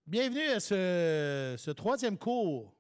Bienvenue à ce troisième cours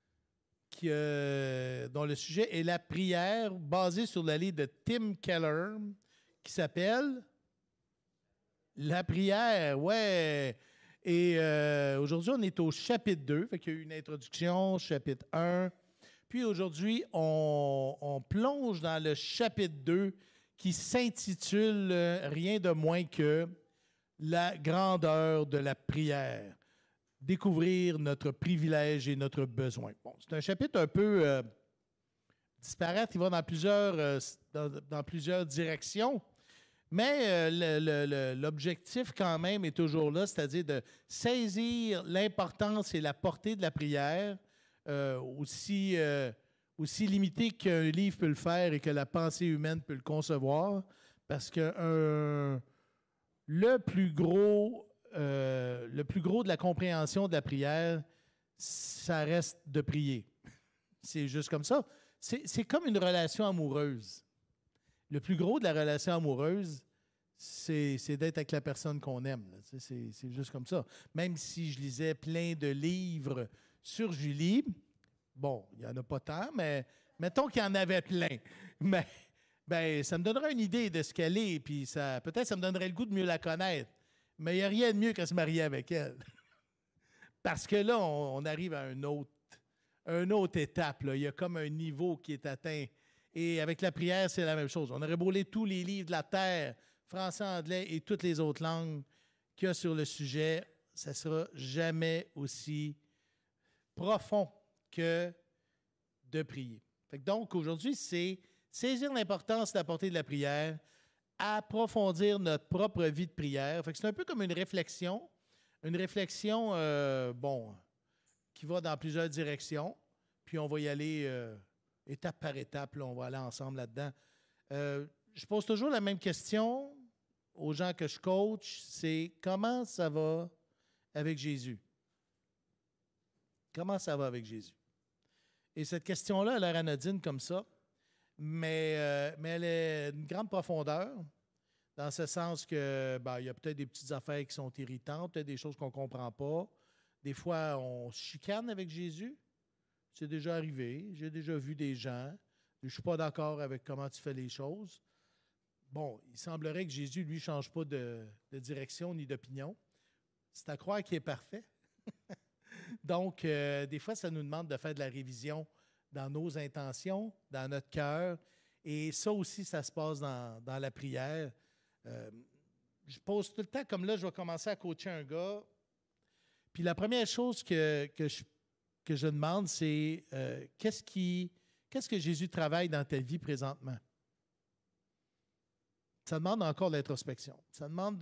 dont le sujet est la prière, basé sur le livre de Tim Keller, qui s'appelle La prière. Ouais. Et aujourd'hui, on est au chapitre 2. Fait qu'il y a eu une introduction, chapitre 1. Puis aujourd'hui, on plonge dans le chapitre 2 qui s'intitule rien de moins que La grandeur de la prière. Découvrir notre privilège et notre besoin. Bon, c'est un chapitre un peu disparate, il va dans plusieurs directions, mais l'objectif quand même est toujours là, c'est-à-dire de saisir l'importance et la portée de la prière, aussi limité qu'un livre peut le faire et que la pensée humaine peut le concevoir, parce que le plus gros de la compréhension de la prière, ça reste de prier. C'est juste comme ça. C'est comme une relation amoureuse. Le plus gros de la relation amoureuse, c'est d'être avec la personne qu'on aime. C'est juste comme ça. Même si je lisais plein de livres sur Julie, bon, il n'y en a pas tant, mais mettons qu'il y en avait plein. Mais ça me donnerait une idée de ce qu'elle est, puis peut-être ça me donnerait le goût de mieux la connaître. Mais il n'y a rien de mieux que se marier avec elle. Parce que là, on arrive à une autre étape. Là. Il y a comme un niveau qui est atteint. Et avec la prière, c'est la même chose. On aurait beau lire tous les livres de la terre, français, anglais et toutes les autres langues qu'il y a sur le sujet, ça ne sera jamais aussi profond que de prier. Donc, aujourd'hui, c'est saisir l'importance de la portée de la prière, approfondir notre propre vie de prière. C'est un peu comme une réflexion qui va dans plusieurs directions, puis on va y aller étape par étape, là, on va aller ensemble là-dedans. Je pose toujours la même question aux gens que je coach, c'est comment ça va avec Jésus? Comment ça va avec Jésus? Et cette question-là, elle a l'air anodine comme ça, mais elle a une grande profondeur, dans ce sens que il y a peut-être des petites affaires qui sont irritantes, peut-être des choses qu'on ne comprend pas. Des fois, on se chicane avec Jésus. C'est déjà arrivé. J'ai déjà vu des gens. Je ne suis pas d'accord avec comment tu fais les choses. Bon, il semblerait que Jésus, lui, ne change pas de direction ni d'opinion. C'est à croire qu'il est parfait. Donc, des fois, ça nous demande de faire de la révision dans nos intentions, dans notre cœur. Et ça aussi, ça se passe dans la prière. Je pose tout le temps, comme là, je vais commencer à coacher un gars. Puis la première chose que je demande, c'est qu'est-ce que Jésus travaille dans ta vie présentement? Ça demande encore de l'introspection. Ça demande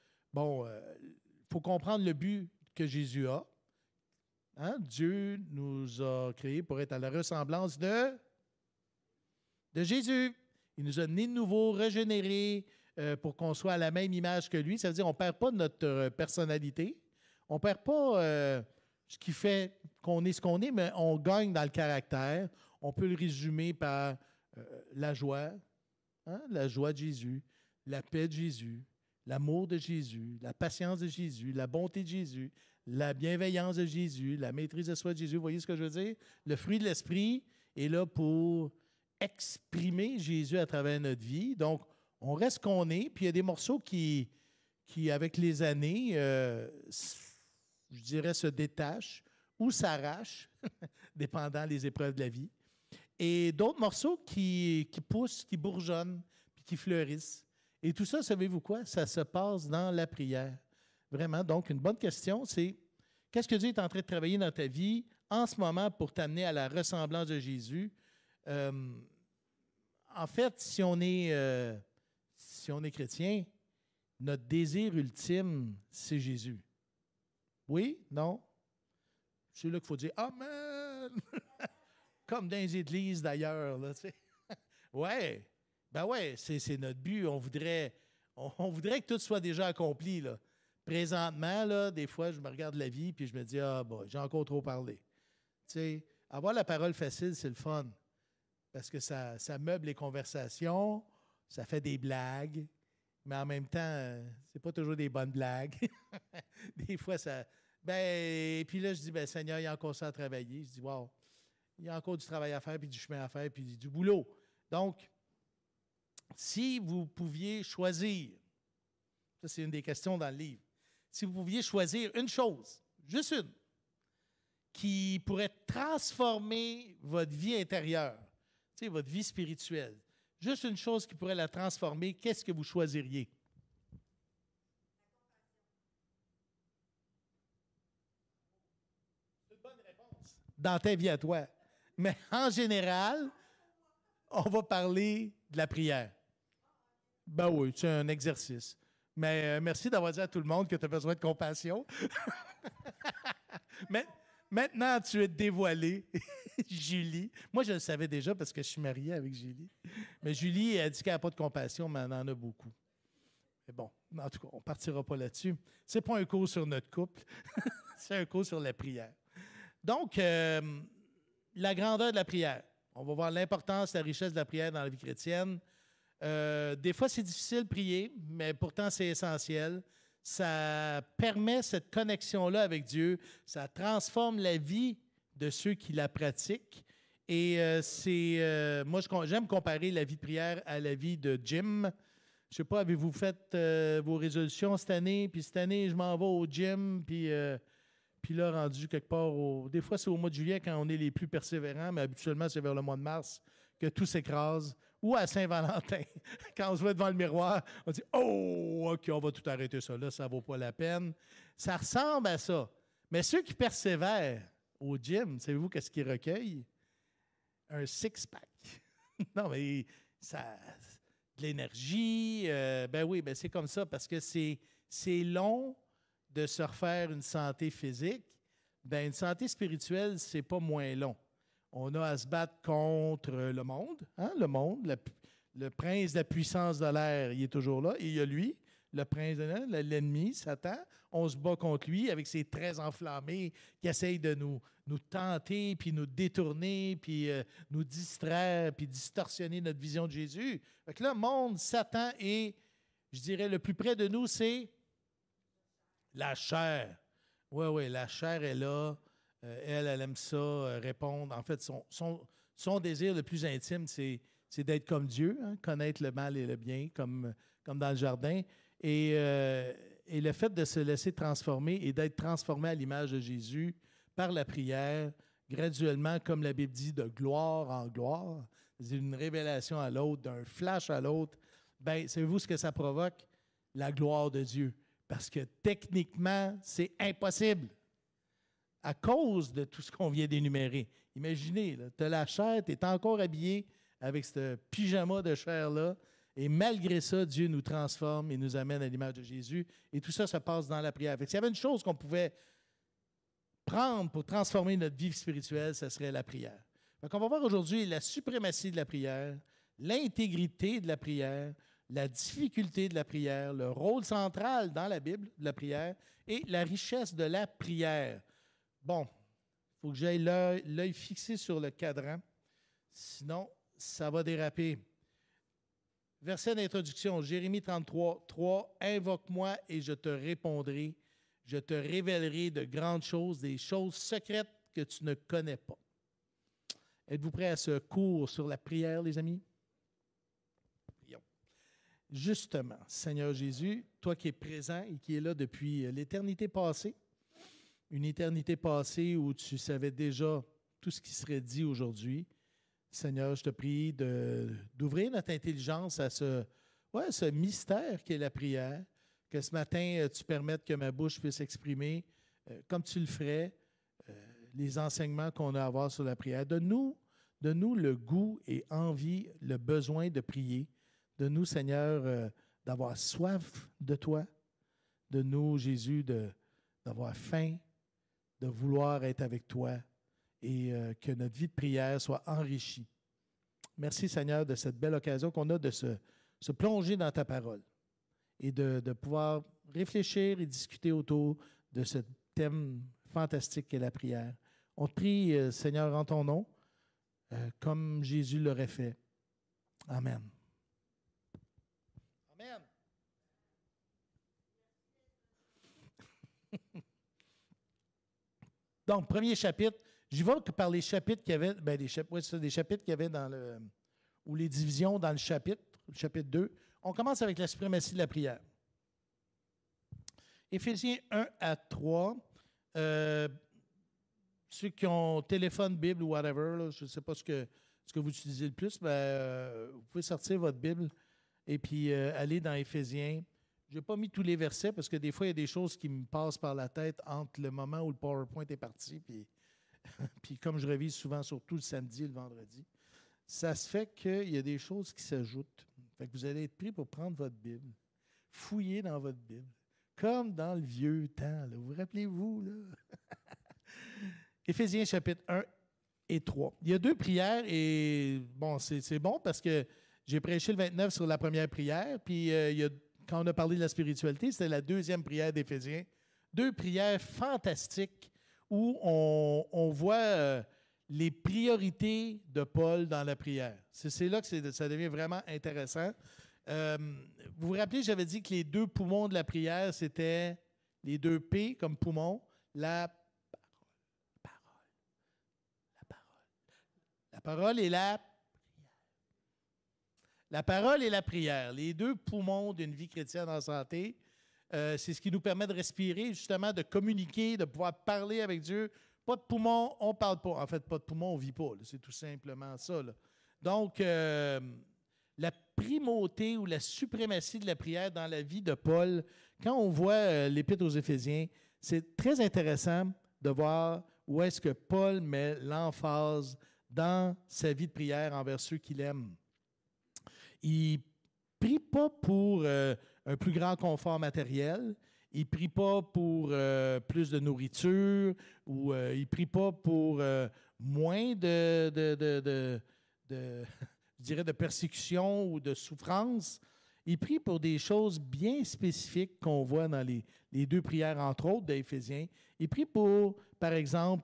faut comprendre le but que Jésus a. Hein? Dieu nous a créés pour être à la ressemblance de Jésus. Il nous a nés de nouveau, régénérés pour qu'on soit à la même image que lui. Ça veut dire qu'on ne perd pas notre personnalité. On ne perd pas ce qui fait qu'on est ce qu'on est, mais on gagne dans le caractère. On peut le résumer par la joie, hein? La joie de Jésus, la paix de Jésus, l'amour de Jésus, la patience de Jésus, la bonté de Jésus, la bienveillance de Jésus, la maîtrise de soi de Jésus. Vous voyez ce que je veux dire? Le fruit de l'esprit est là pour exprimer Jésus à travers notre vie. Donc, on reste qu'on est, puis il y a des morceaux qui avec les années, je dirais, se détachent ou s'arrachent, dépendant des épreuves de la vie. Et d'autres morceaux qui poussent, qui bourgeonnent, puis qui fleurissent. Et tout ça, savez-vous quoi? Ça se passe dans la prière. Vraiment. Donc, une bonne question, c'est qu'est-ce que Dieu est en train de travailler dans ta vie en ce moment pour t'amener à la ressemblance de Jésus? En fait, si on est chrétien, notre désir ultime, c'est Jésus. Oui? Non? C'est là qu'il faut dire Amen! Comme dans les églises d'ailleurs. Là, tu sais. Ouais. Ben ouais, c'est notre but. On voudrait que tout soit déjà accompli. Là. Présentement, là, des fois, je me regarde la vie et je me dis j'ai encore trop parlé. Tu sais, avoir la parole facile, c'est le fun. Parce que ça meuble les conversations, ça fait des blagues, mais en même temps, c'est pas toujours des bonnes blagues. Des fois, Ben, puis là, je dis, ben, Seigneur, il y a encore ça à travailler. Je dis, wow, il y a encore du travail à faire, puis du chemin à faire, puis du boulot. Donc, si vous pouviez choisir, ça c'est une des questions dans le livre, si vous pouviez choisir une chose, juste une, qui pourrait transformer votre vie intérieure, tu sais, votre vie spirituelle, juste une chose qui pourrait la transformer, qu'est-ce que vous choisiriez? C'est une bonne réponse. Dans ta vie à toi. Mais en général, on va parler de la prière. Ben oui, c'est un exercice. Mais merci d'avoir dit à tout le monde que tu as besoin de compassion. Mais maintenant, tu es dévoilée, Julie. Moi, je le savais déjà parce que je suis marié avec Julie. Mais Julie, elle dit qu'elle n'a pas de compassion, mais elle en a beaucoup. Mais bon, en tout cas, on ne partira pas là-dessus. C'est pas un cours sur notre couple, c'est un cours sur la prière. Donc, la grandeur de la prière. On va voir l'importance, la richesse de la prière dans la vie chrétienne. Des fois, c'est difficile de prier, mais pourtant, c'est essentiel. Ça permet cette connexion-là avec Dieu. Ça transforme la vie de ceux qui la pratiquent. Et moi, j'aime comparer la vie de prière à la vie de gym. Je ne sais pas, avez-vous fait vos résolutions cette année? Puis cette année, je m'en vais au gym, puis là, rendu quelque part, des fois, c'est au mois de juillet quand on est les plus persévérants, mais habituellement, c'est vers le mois de mars que tout s'écrase. Ou à Saint-Valentin, quand on se voit devant le miroir, on dit « Oh, OK, on va tout arrêter ça là, ça ne vaut pas la peine. » Ça ressemble à ça. Mais ceux qui persévèrent au gym, savez-vous qu'est-ce qu'ils recueillent? Un six-pack. Non, mais ça, de l'énergie. Ben oui, ben c'est comme ça parce que c'est long de se refaire une santé physique. Ben une santé spirituelle, c'est pas moins long. On a à se battre contre le monde, hein, le prince de la puissance de l'air, il est toujours là. Et il y a lui, le prince de l'air, l'ennemi, Satan. On se bat contre lui avec ses traits enflammés qui essayent de nous tenter, puis nous détourner, puis nous distraire, puis distorsionner notre vision de Jésus. Fait que là, le monde, Satan et, je dirais, le plus près de nous, c'est la chair. Oui, oui, la chair est là. Elle aime ça, répondre. En fait, son désir le plus intime, c'est d'être comme Dieu, hein, connaître le mal et le bien, comme dans le jardin. Et le fait de se laisser transformer et d'être transformé à l'image de Jésus par la prière, graduellement, comme la Bible dit, de gloire en gloire, d'une révélation à l'autre, d'un flash à l'autre, bien, savez-vous ce que ça provoque? La gloire de Dieu. Parce que techniquement, c'est impossible à cause de tout ce qu'on vient d'énumérer. Imaginez, tu as la chair, tu es encore habillé avec ce pyjama de chair-là, et malgré ça, Dieu nous transforme et nous amène à l'image de Jésus. Et tout ça se passe dans la prière. S'il y avait une chose qu'on pouvait prendre pour transformer notre vie spirituelle, ce serait la prière. Donc, on va voir aujourd'hui la suprématie de la prière, l'intégrité de la prière, la difficulté de la prière, le rôle central dans la Bible de la prière et la richesse de la prière. Bon, il faut que j'aille l'œil fixé sur le cadran, sinon ça va déraper. Verset d'introduction, Jérémie 33, 3, « Invoque-moi et je te répondrai, je te révélerai de grandes choses, des choses secrètes que tu ne connais pas. » Êtes-vous prêts à ce cours sur la prière, les amis? Prions. Justement, Seigneur Jésus, toi qui es présent et qui es là depuis l'éternité passée, une éternité passée où tu savais déjà tout ce qui serait dit aujourd'hui, Seigneur, je te prie d'ouvrir notre intelligence à ce mystère qu'est la prière, que ce matin, tu permettes que ma bouche puisse exprimer, comme tu le ferais, les enseignements qu'on a à avoir sur la prière. Donne-nous le goût et envie, le besoin de prier. Donne-nous, Seigneur, d'avoir soif de toi. Donne-nous, Jésus, d'avoir faim, de vouloir être avec toi et que notre vie de prière soit enrichie. Merci, Seigneur, de cette belle occasion qu'on a de se plonger dans ta parole et de pouvoir réfléchir et discuter autour de ce thème fantastique qu'est la prière. On te prie, Seigneur, en ton nom, comme Jésus l'aurait fait. Amen. Amen. Donc, premier chapitre, j'y vais par les chapitres qu'il y avait, ben, des chapitres qu'il y avait dans le, ou les divisions dans le chapitre 2. On commence avec la suprématie de la prière. Éphésiens 1-3. Ceux qui ont téléphone, Bible ou whatever, là, je ne sais pas ce que vous utilisez le plus, vous pouvez sortir votre Bible et puis aller dans Éphésiens. Je n'ai pas mis tous les versets parce que des fois, il y a des choses qui me passent par la tête entre le moment où le PowerPoint est parti puis, puis comme je révise souvent, surtout le samedi et le vendredi, ça se fait qu'il y a des choses qui s'ajoutent. Fait que vous allez être pris pour prendre votre Bible, fouiller dans votre Bible, comme dans le vieux temps. Là. Vous rappelez-vous, là? Éphésiens chapitre 1 et 3. Il y a 2 prières et bon, c'est bon parce que j'ai prêché le 29 sur la première prière, puis quand on a parlé de la spiritualité, c'était la 2e prière d'Éphésiens. 2 prières fantastiques où on voit les priorités de Paul dans la prière. C'est là que ça devient vraiment intéressant. Vous vous rappelez, j'avais dit que les 2 poumons de la prière, c'était les 2 P comme poumon, la parole et la prière. La parole et la prière, les 2 poumons d'une vie chrétienne en santé, c'est ce qui nous permet de respirer, justement, de communiquer, de pouvoir parler avec Dieu. Pas de poumons, on ne parle pas. En fait, pas de poumons, on ne vit pas. Là. C'est tout simplement ça. Là. Donc, la primauté ou la suprématie de la prière dans la vie de Paul, quand on voit l'Épître aux Éphésiens, c'est très intéressant de voir où est-ce que Paul met l'emphase dans sa vie de prière envers ceux qu'il aime. Il ne prie pas pour un plus grand confort matériel, il ne prie pas pour plus de nourriture, ou il ne prie pas pour moins je dirais de persécution ou de souffrance. Il prie pour des choses bien spécifiques qu'on voit dans les 2 prières, entre autres, d'Éphésiens. Il prie pour, par exemple,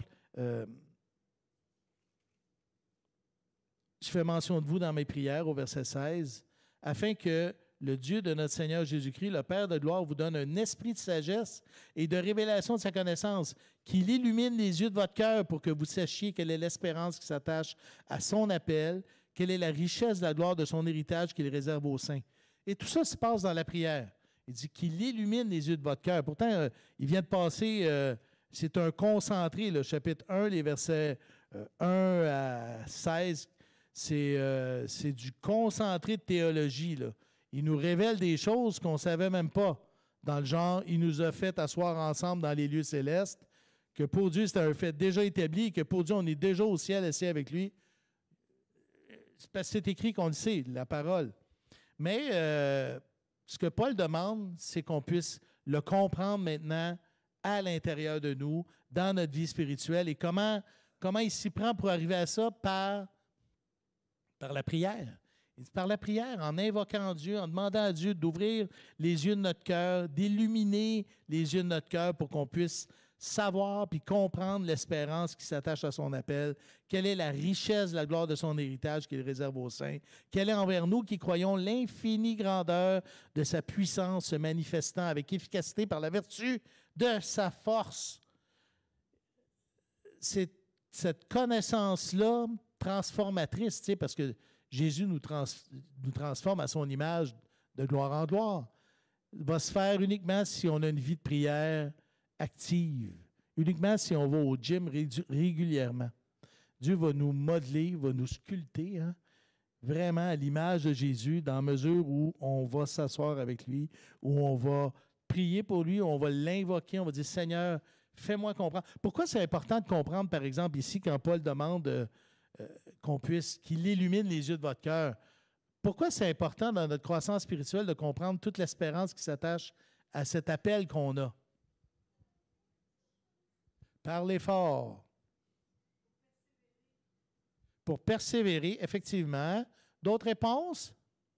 je fais mention de vous dans mes prières au verset 16, afin que le Dieu de notre Seigneur Jésus-Christ, le Père de gloire, vous donne un esprit de sagesse et de révélation de sa connaissance, qu'il illumine les yeux de votre cœur pour que vous sachiez quelle est l'espérance qui s'attache à son appel, quelle est la richesse de la gloire de son héritage qu'il réserve aux saints. Et tout ça se passe dans la prière. Il dit qu'il illumine les yeux de votre cœur. Pourtant, il vient de passer, c'est un concentré, le chapitre 1, les versets 1 à 16, c'est du concentré de théologie. Là. Il nous révèle des choses qu'on ne savait même pas. Dans le genre, il nous a fait asseoir ensemble dans les lieux célestes, que pour Dieu, c'était un fait déjà établi, et que pour Dieu, on est déjà au ciel assis avec lui. C'est parce que c'est écrit qu'on le sait, la parole. Mais ce que Paul demande, c'est qu'on puisse le comprendre maintenant à l'intérieur de nous, dans notre vie spirituelle. Et comment il s'y prend pour arriver à ça? Par la prière. Il dit par la prière, en invoquant Dieu, en demandant à Dieu d'ouvrir les yeux de notre cœur, d'illuminer les yeux de notre cœur pour qu'on puisse savoir puis comprendre l'espérance qui s'attache à son appel, quelle est la richesse de la gloire de son héritage qu'il réserve aux saints, quelle est envers nous qui croyons l'infinie grandeur de sa puissance se manifestant avec efficacité par la vertu de sa force. C'est cette connaissance-là transformatrice, tu sais, parce que Jésus nous transforme à son image de gloire en gloire. Il va se faire uniquement si on a une vie de prière active, uniquement si on va au gym régulièrement. Dieu va nous modeler, va nous sculpter, hein, vraiment à l'image de Jésus, dans la mesure où on va s'asseoir avec lui, où on va prier pour lui, où on va l'invoquer, on va dire « Seigneur, fais-moi comprendre ». Pourquoi c'est important de comprendre, par exemple, ici, quand Paul demande qu'il illumine les yeux de votre cœur? Pourquoi c'est important dans notre croissance spirituelle de comprendre toute l'espérance qui s'attache à cet appel qu'on a? Parlez fort. Pour persévérer, effectivement. D'autres réponses?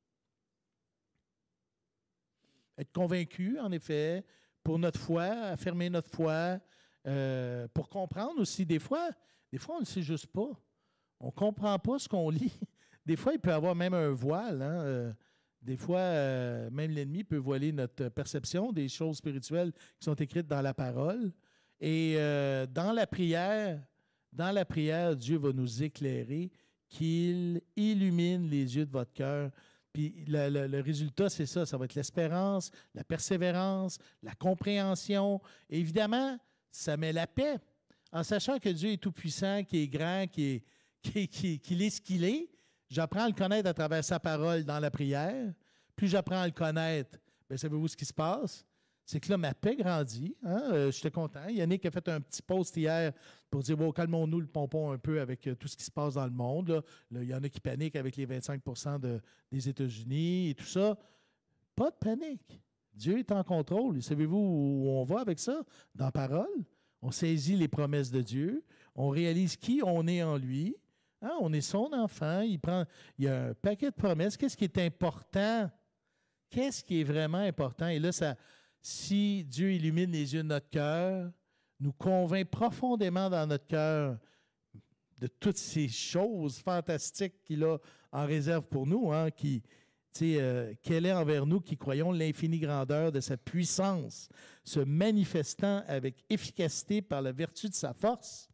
Être convaincu, en effet, pour notre foi, affirmer notre foi, pour comprendre aussi. Des fois, on ne sait juste pas. On ne comprend pas ce qu'on lit. Des fois, il peut y avoir même un voile. Hein? Des fois, même l'ennemi peut voiler notre perception des choses spirituelles qui sont écrites dans la parole. Et dans la prière, Dieu va nous éclairer, qu'il illumine les yeux de votre cœur. Puis le résultat, c'est ça. Ça va être l'espérance, la persévérance, la compréhension. Et évidemment, ça met la paix. En sachant que Dieu est tout-puissant, qu'il est grand, qu'il est ce qu'il est, j'apprends à le connaître à travers sa parole dans la prière. Plus j'apprends à le connaître, bien, savez-vous ce qui se passe? C'est que là, ma paix grandit. Hein? J'étais content. Yannick a fait un petit post hier pour dire bon, calmons-nous le pompon un peu avec tout ce qui se passe dans le monde. Là, il y en a qui paniquent avec les 25 des États-Unis et tout ça. Pas de panique. Dieu est en contrôle. Et savez-vous où on va avec ça? Dans la parole. On saisit les promesses de Dieu. On réalise qui on est en lui. Hein? On est son enfant. Il y a un paquet de promesses. Qu'est-ce qui est important? Qu'est-ce qui est vraiment important? Et là, si Dieu illumine les yeux de notre cœur, nous convainc profondément dans notre cœur de toutes ces choses fantastiques qu'il a en réserve pour nous, hein, qu'elle est envers nous qui croyons l'infinie grandeur de sa puissance, se manifestant avec efficacité par la vertu de sa force.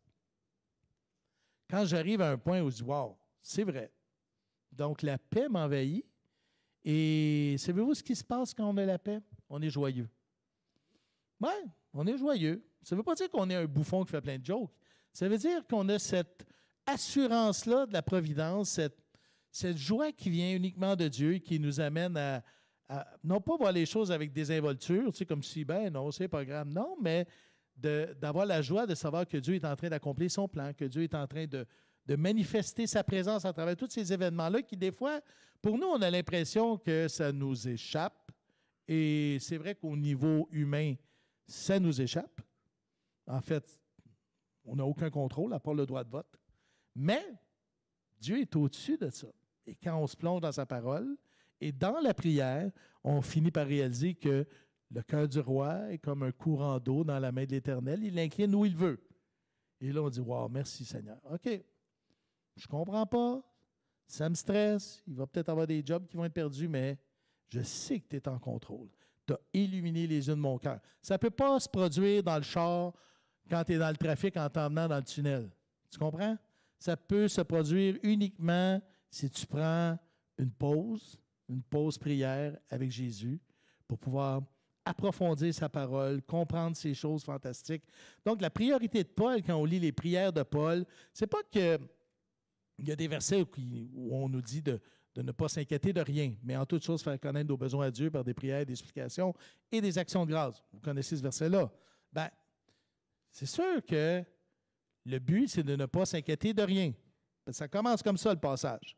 Quand j'arrive à un point où je dis « Wow, c'est vrai », donc la paix m'envahit. Et savez-vous ce qui se passe quand on a la paix? On est joyeux. Oui, on est joyeux. Ça ne veut pas dire qu'on est un bouffon qui fait plein de jokes. Ça veut dire qu'on a cette assurance-là de la providence, cette joie qui vient uniquement de Dieu, qui nous amène à non pas voir les choses avec désinvolture, tu sais, comme si, ben non, c'est pas grave. Non, mais d'avoir la joie de savoir que Dieu est en train d'accomplir son plan, que Dieu est en train de manifester sa présence à travers tous ces événements-là qui, des fois, pour nous, on a l'impression que ça nous échappe. Et c'est vrai qu'au niveau humain, ça nous échappe. En fait, on n'a aucun contrôle à part le droit de vote. Mais Dieu est au-dessus de ça. Et quand on se plonge dans sa parole et dans la prière, on finit par réaliser que le cœur du roi est comme un courant d'eau dans la main de l'Éternel. Il l'incline où il veut. Et là, on dit « Wow, merci Seigneur. » OK, je ne comprends pas. Ça me stresse. Il va peut-être avoir des jobs qui vont être perdus, mais je sais que tu es en contrôle. Tu as illuminé les yeux de mon cœur. Ça ne peut pas se produire dans le char quand tu es dans le trafic en t'emmenant dans le tunnel. Tu comprends? Ça peut se produire uniquement si tu prends une pause prière avec Jésus pour pouvoir approfondir sa parole, comprendre ces choses fantastiques. Donc, la priorité de Paul, quand on lit les prières de Paul, c'est pas que il y a des versets où on nous dit de ne pas s'inquiéter de rien, mais en toute chose faire connaître nos besoins à Dieu par des prières, des explications et des actions de grâce. Vous connaissez ce verset-là. Bien, c'est sûr que le but, c'est de ne pas s'inquiéter de rien. Ça commence comme ça, le passage.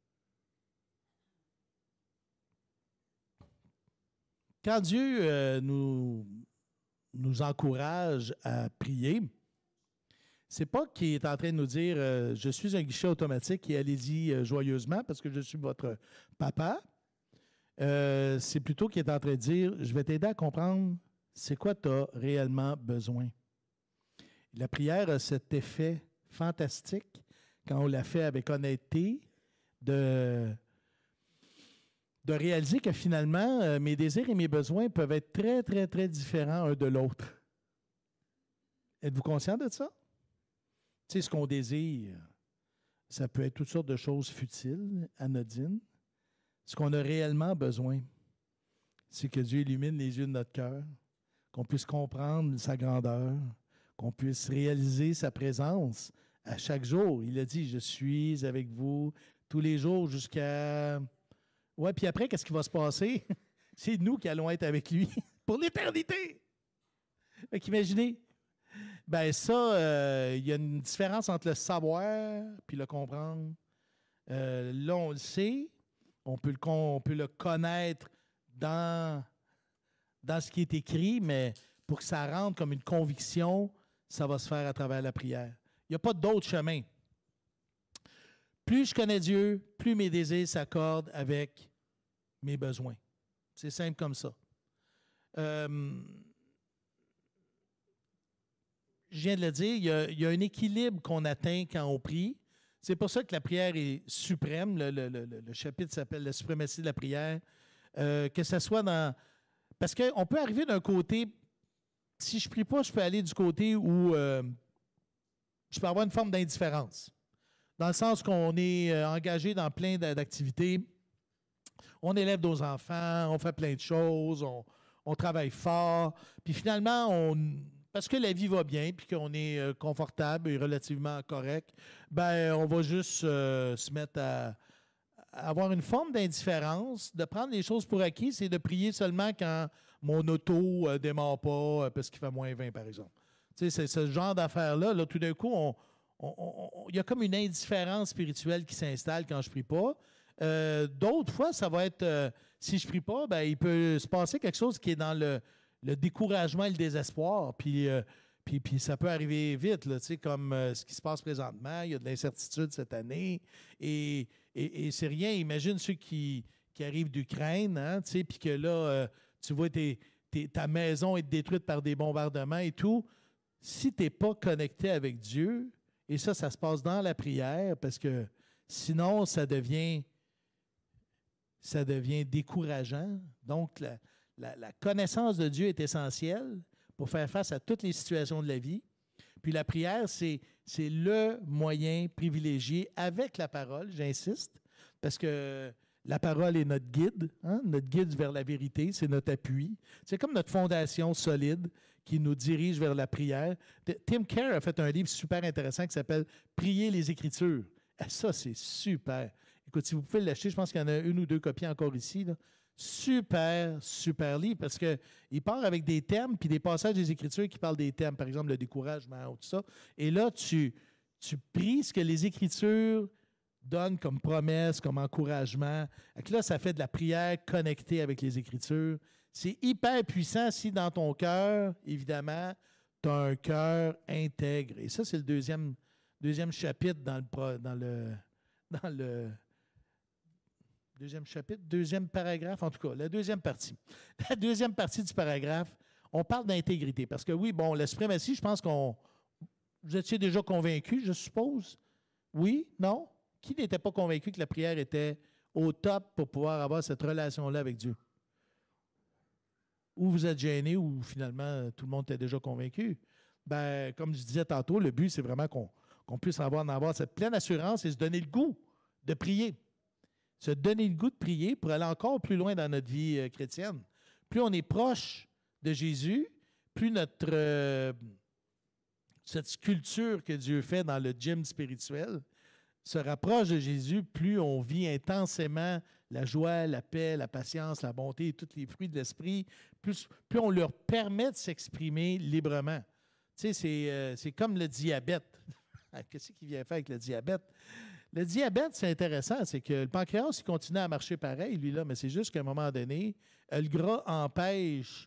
Quand Dieu nous encourage à prier, c'est pas qu'il est en train de nous dire je suis un guichet automatique et allez-y joyeusement parce que je suis votre papa. C'est plutôt qu'il est en train de dire je vais t'aider à comprendre c'est quoi tu as réellement besoin. La prière a cet effet fantastique quand on la fait avec honnêteté de réaliser que finalement mes désirs et mes besoins peuvent être très, très, très différents un de l'autre. Êtes-vous conscient de ça? Tu sais, ce qu'on désire, ça peut être toutes sortes de choses futiles, anodines. Ce qu'on a réellement besoin, c'est que Dieu illumine les yeux de notre cœur, qu'on puisse comprendre sa grandeur, qu'on puisse réaliser sa présence à chaque jour. Il a dit, je suis avec vous tous les jours jusqu'à... Ouais, puis après, qu'est-ce qui va se passer? C'est nous qui allons être avec lui pour l'éternité. Fait qu'imaginez, ben ça, il y a une différence entre le savoir puis le comprendre. Là, on le sait, on peut le connaître dans ce qui est écrit, mais pour que ça rentre comme une conviction, ça va se faire à travers la prière. Il n'y a pas d'autre chemin. Plus je connais Dieu, plus mes désirs s'accordent avec mes besoins. C'est simple comme ça. Je viens de le dire, il y a un équilibre qu'on atteint quand on prie. C'est pour ça que la prière est suprême. Le chapitre s'appelle « La suprématie de la prière ». Que ce soit dans... Parce qu'on peut arriver d'un côté si je ne prie pas, je peux aller du côté où je peux avoir une forme d'indifférence. Dans le sens qu'on est engagé dans plein d'activités. On élève nos enfants, on fait plein de choses, on travaille fort. Puis finalement, parce que la vie va bien, puis qu'on est confortable et relativement correct, ben on va juste se mettre à avoir une forme d'indifférence, de prendre les choses pour acquis, c'est de prier seulement quand mon auto ne démarre pas parce qu'il fait moins 20, par exemple. Tu sais, c'est ce genre d'affaires-là. Là, tout d'un coup, il y a comme une indifférence spirituelle qui s'installe quand je ne prie pas. D'autres fois, ça va être, si je ne prie pas, ben, il peut se passer quelque chose qui est dans le découragement et le désespoir. Puis ça peut arriver vite, là, comme ce qui se passe présentement. Il y a de l'incertitude cette année. Et c'est rien. Imagine ceux qui arrivent d'Ukraine, hein, puis que là, tu vois ta maison être détruite par des bombardements et tout. Si tu n'es pas connecté avec Dieu, et ça se passe dans la prière, parce que sinon, ça devient décourageant. Donc, la connaissance de Dieu est essentielle pour faire face à toutes les situations de la vie. Puis la prière, c'est le moyen privilégié avec la parole, j'insiste, parce que la parole est notre guide, hein, notre guide vers la vérité, c'est notre appui. C'est comme notre fondation solide qui nous dirige vers la prière. Tim Keller a fait un livre super intéressant qui s'appelle « Prier les Écritures ». Ça, c'est super. Écoute, si vous pouvez l'acheter, je pense qu'il y en a une ou deux copies encore ici, là. Super, super livre, parce qu'il part avec des thèmes, puis des passages des Écritures qui parlent des thèmes, par exemple le découragement ou tout ça. Et là, tu pries ce que les Écritures donnent comme promesse, comme encouragement. Et là, ça fait de la prière connectée avec les Écritures. C'est hyper puissant si dans ton cœur, évidemment, tu as un cœur intègre. Et ça, c'est le deuxième chapitre dans le deuxième chapitre, deuxième paragraphe, en tout cas, la deuxième partie. La deuxième partie du paragraphe, on parle d'intégrité. Parce que oui, bon, la suprématie, je pense vous étiez déjà convaincu, je suppose. Oui? Non? Qui n'était pas convaincu que la prière était au top pour pouvoir avoir cette relation-là avec Dieu? Ou vous êtes gêné, ou finalement, tout le monde était déjà convaincu. Ben, comme je disais tantôt, le but, c'est vraiment qu'on puisse en avoir cette pleine assurance et se donner le goût de prier. Se donner le goût de prier pour aller encore plus loin dans notre vie chrétienne. Plus on est proche de Jésus, plus cette sculpture que Dieu fait dans le gym spirituel se rapproche de Jésus, plus on vit intensément la joie, la paix, la patience, la bonté et tous les fruits de l'esprit, plus on leur permet de s'exprimer librement. Tu sais, c'est comme le diabète. Qu'est-ce qu'il vient faire avec le diabète? Le diabète, c'est intéressant, c'est que le pancréas, il continue à marcher pareil, lui, là, mais c'est juste qu'à un moment donné, le gras empêche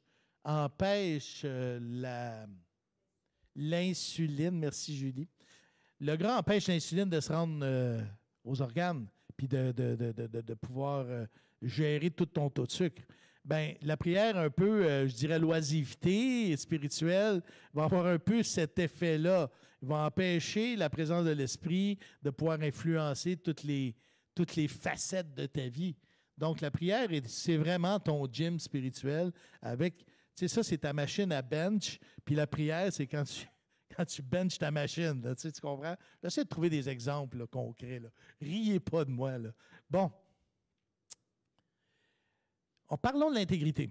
l'insuline, merci Julie, le gras empêche l'insuline de se rendre aux organes, puis de pouvoir gérer tout ton taux de sucre. Bien, la prière, un peu, je dirais, l'oisiveté spirituelle, va avoir un peu cet effet-là. Il va empêcher la présence de l'esprit de pouvoir influencer toutes les facettes de ta vie. Donc, la prière, c'est vraiment ton gym spirituel avec, tu sais, ça, c'est ta machine à bench, puis la prière, c'est quand tu benches ta machine, là, tu comprends? J'essaie de trouver des exemples là, concrets. Là. Riez pas de moi. Là. Bon. Parlons de l'intégrité.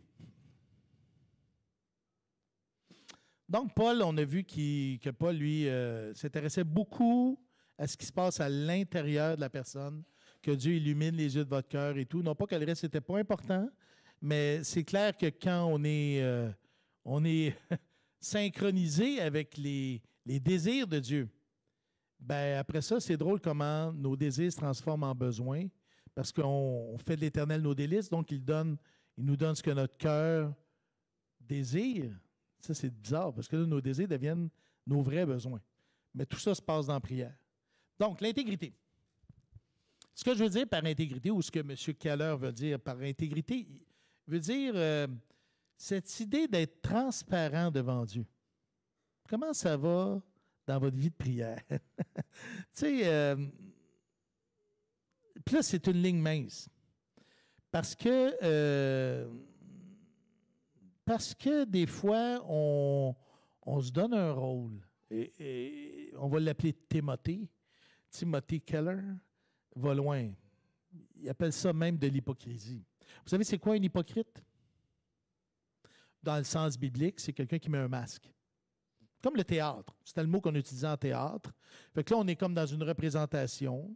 Donc, Paul, on a vu que Paul, lui, s'intéressait beaucoup à ce qui se passe à l'intérieur de la personne, que Dieu illumine les yeux de votre cœur et tout. Non pas que le reste n'était pas important, mais c'est clair que quand on est synchronisé avec les désirs de Dieu, ben après ça, c'est drôle comment nos désirs se transforment en besoins, parce qu'on fait de l'Éternel nos délices, donc il nous donne ce que notre cœur désire. Ça, c'est bizarre, parce que là, nos désirs deviennent nos vrais besoins. Mais tout ça se passe dans la prière. Donc, l'intégrité. Ce que je veux dire par intégrité, ou ce que M. Keller veut dire par intégrité, veut dire cette idée d'être transparent devant Dieu. Comment ça va dans votre vie de prière? Tu sais, puis là, c'est une ligne mince. Parce que Parce que des fois, on se donne un rôle. Et on va l'appeler Timothée. Timothy Keller va loin. Il appelle ça même de l'hypocrisie. Vous savez, c'est quoi un hypocrite? Dans le sens biblique, c'est quelqu'un qui met un masque. Comme le théâtre. C'était le mot qu'on utilisait en théâtre. Fait que là, on est comme dans une représentation.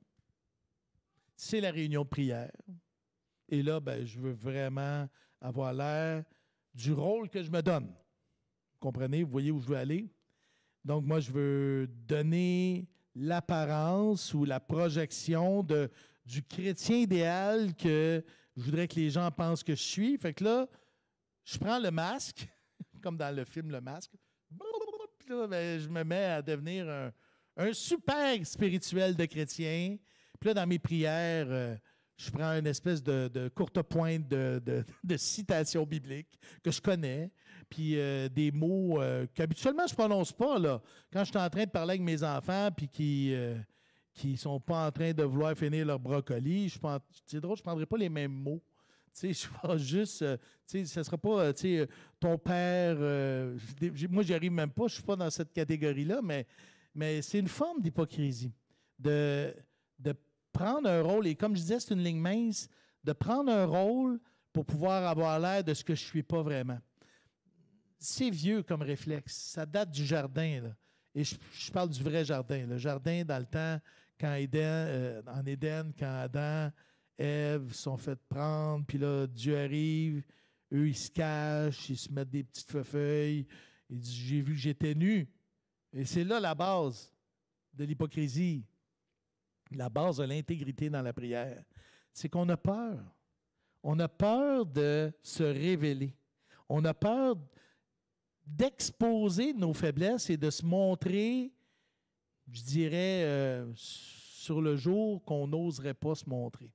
C'est la réunion de prière. Et là, ben, je veux vraiment avoir l'air du rôle que je me donne. Vous comprenez? Vous voyez où je veux aller? Donc, moi, je veux donner l'apparence ou la projection du chrétien idéal que je voudrais que les gens pensent que je suis. Fait que là, je prends le masque, comme dans le film Le Masque. Puis là, ben, je me mets à devenir un super spirituel de chrétien. Puis là, dans mes prières, je prends une espèce de courte pointe de citations bibliques que je connais, puis des mots qu'habituellement je ne prononce pas. Là. Quand je suis en train de parler avec mes enfants, puis qui ne sont pas en train de vouloir finir leur brocoli, c'est drôle, je ne prendrai pas les mêmes mots. Tu sais, je vais juste, tu sais, ce ne sera pas, tu sais, ton père, moi, j'y arrive même pas, je ne suis pas dans cette catégorie-là, mais c'est une forme d'hypocrisie, de prendre un rôle, et comme je disais, c'est une ligne mince, de prendre un rôle pour pouvoir avoir l'air de ce que je ne suis pas vraiment. C'est vieux comme réflexe, ça date du jardin, là. Et je parle du vrai jardin, le jardin dans le temps, quand en Éden, quand Adam, Ève sont fait prendre, puis là, Dieu arrive, eux, ils se cachent, ils se mettent des petites feuilles, ils disent, j'ai vu que j'étais nu. Et c'est là la base de l'hypocrisie, la base de l'intégrité dans la prière. C'est qu'on a peur. On a peur de se révéler. On a peur d'exposer nos faiblesses et de se montrer, je dirais, sur le jour qu'on n'oserait pas se montrer.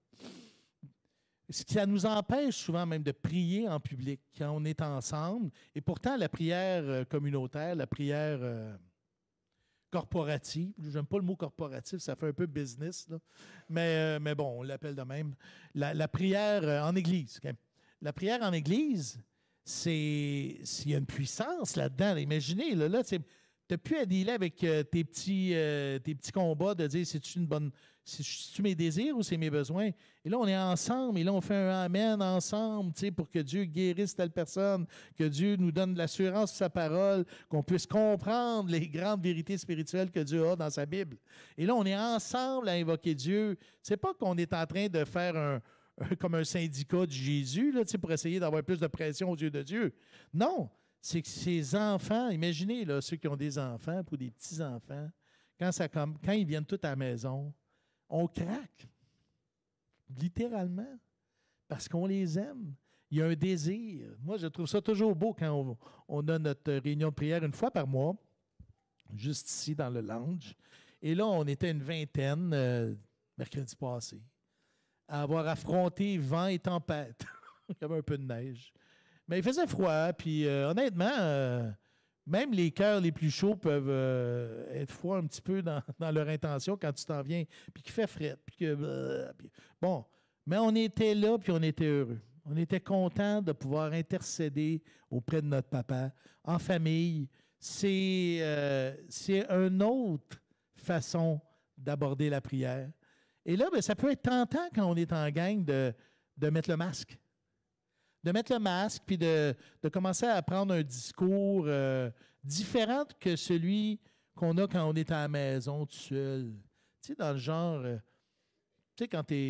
Ce qui ça nous empêche souvent même de prier en public quand on est ensemble. Et pourtant, la prière communautaire, la prière corporative, j'aime pas le mot corporatif, ça fait un peu business, là. Mais bon, on l'appelle de même. La prière en Église. Okay? La prière en Église, il y a une puissance là-dedans. Imaginez, là tu n'as plus à dealer avec tes petits combats de dire c'est-tu une bonne. C'est-tu mes désirs ou c'est mes besoins? Et là, on est ensemble, et là, on fait un Amen ensemble, pour que Dieu guérisse telle personne, que Dieu nous donne de l'assurance de sa parole, qu'on puisse comprendre les grandes vérités spirituelles que Dieu a dans sa Bible. Et là, on est ensemble à invoquer Dieu. C'est pas qu'on est en train de faire comme un syndicat de Jésus, là, pour essayer d'avoir plus de pression aux yeux de Dieu. Non, c'est que ces enfants, imaginez là, ceux qui ont des enfants ou des petits-enfants, quand ils viennent tous à la maison, on craque, littéralement, parce qu'on les aime. Il y a un désir. Moi, je trouve ça toujours beau quand on a notre réunion de prière une fois par mois, juste ici dans le lounge. Et là, on était une vingtaine, mercredi passé, à avoir affronté vent et tempête. Il y avait un peu de neige. Mais il faisait froid, puis honnêtement, même les cœurs les plus chauds peuvent être froids un petit peu dans leur intention quand tu t'en viens, puis qu'il fait fret. Bon, mais on était là, puis on était heureux. On était contents de pouvoir intercéder auprès de notre papa, en famille. C'est une autre façon d'aborder la prière. Et là, bien, ça peut être tentant quand on est en gang de mettre le masque. De mettre le masque, puis de commencer à prendre un discours différent que celui qu'on a quand on est à la maison tout seul. Tu sais, dans le genre, tu sais, quand tu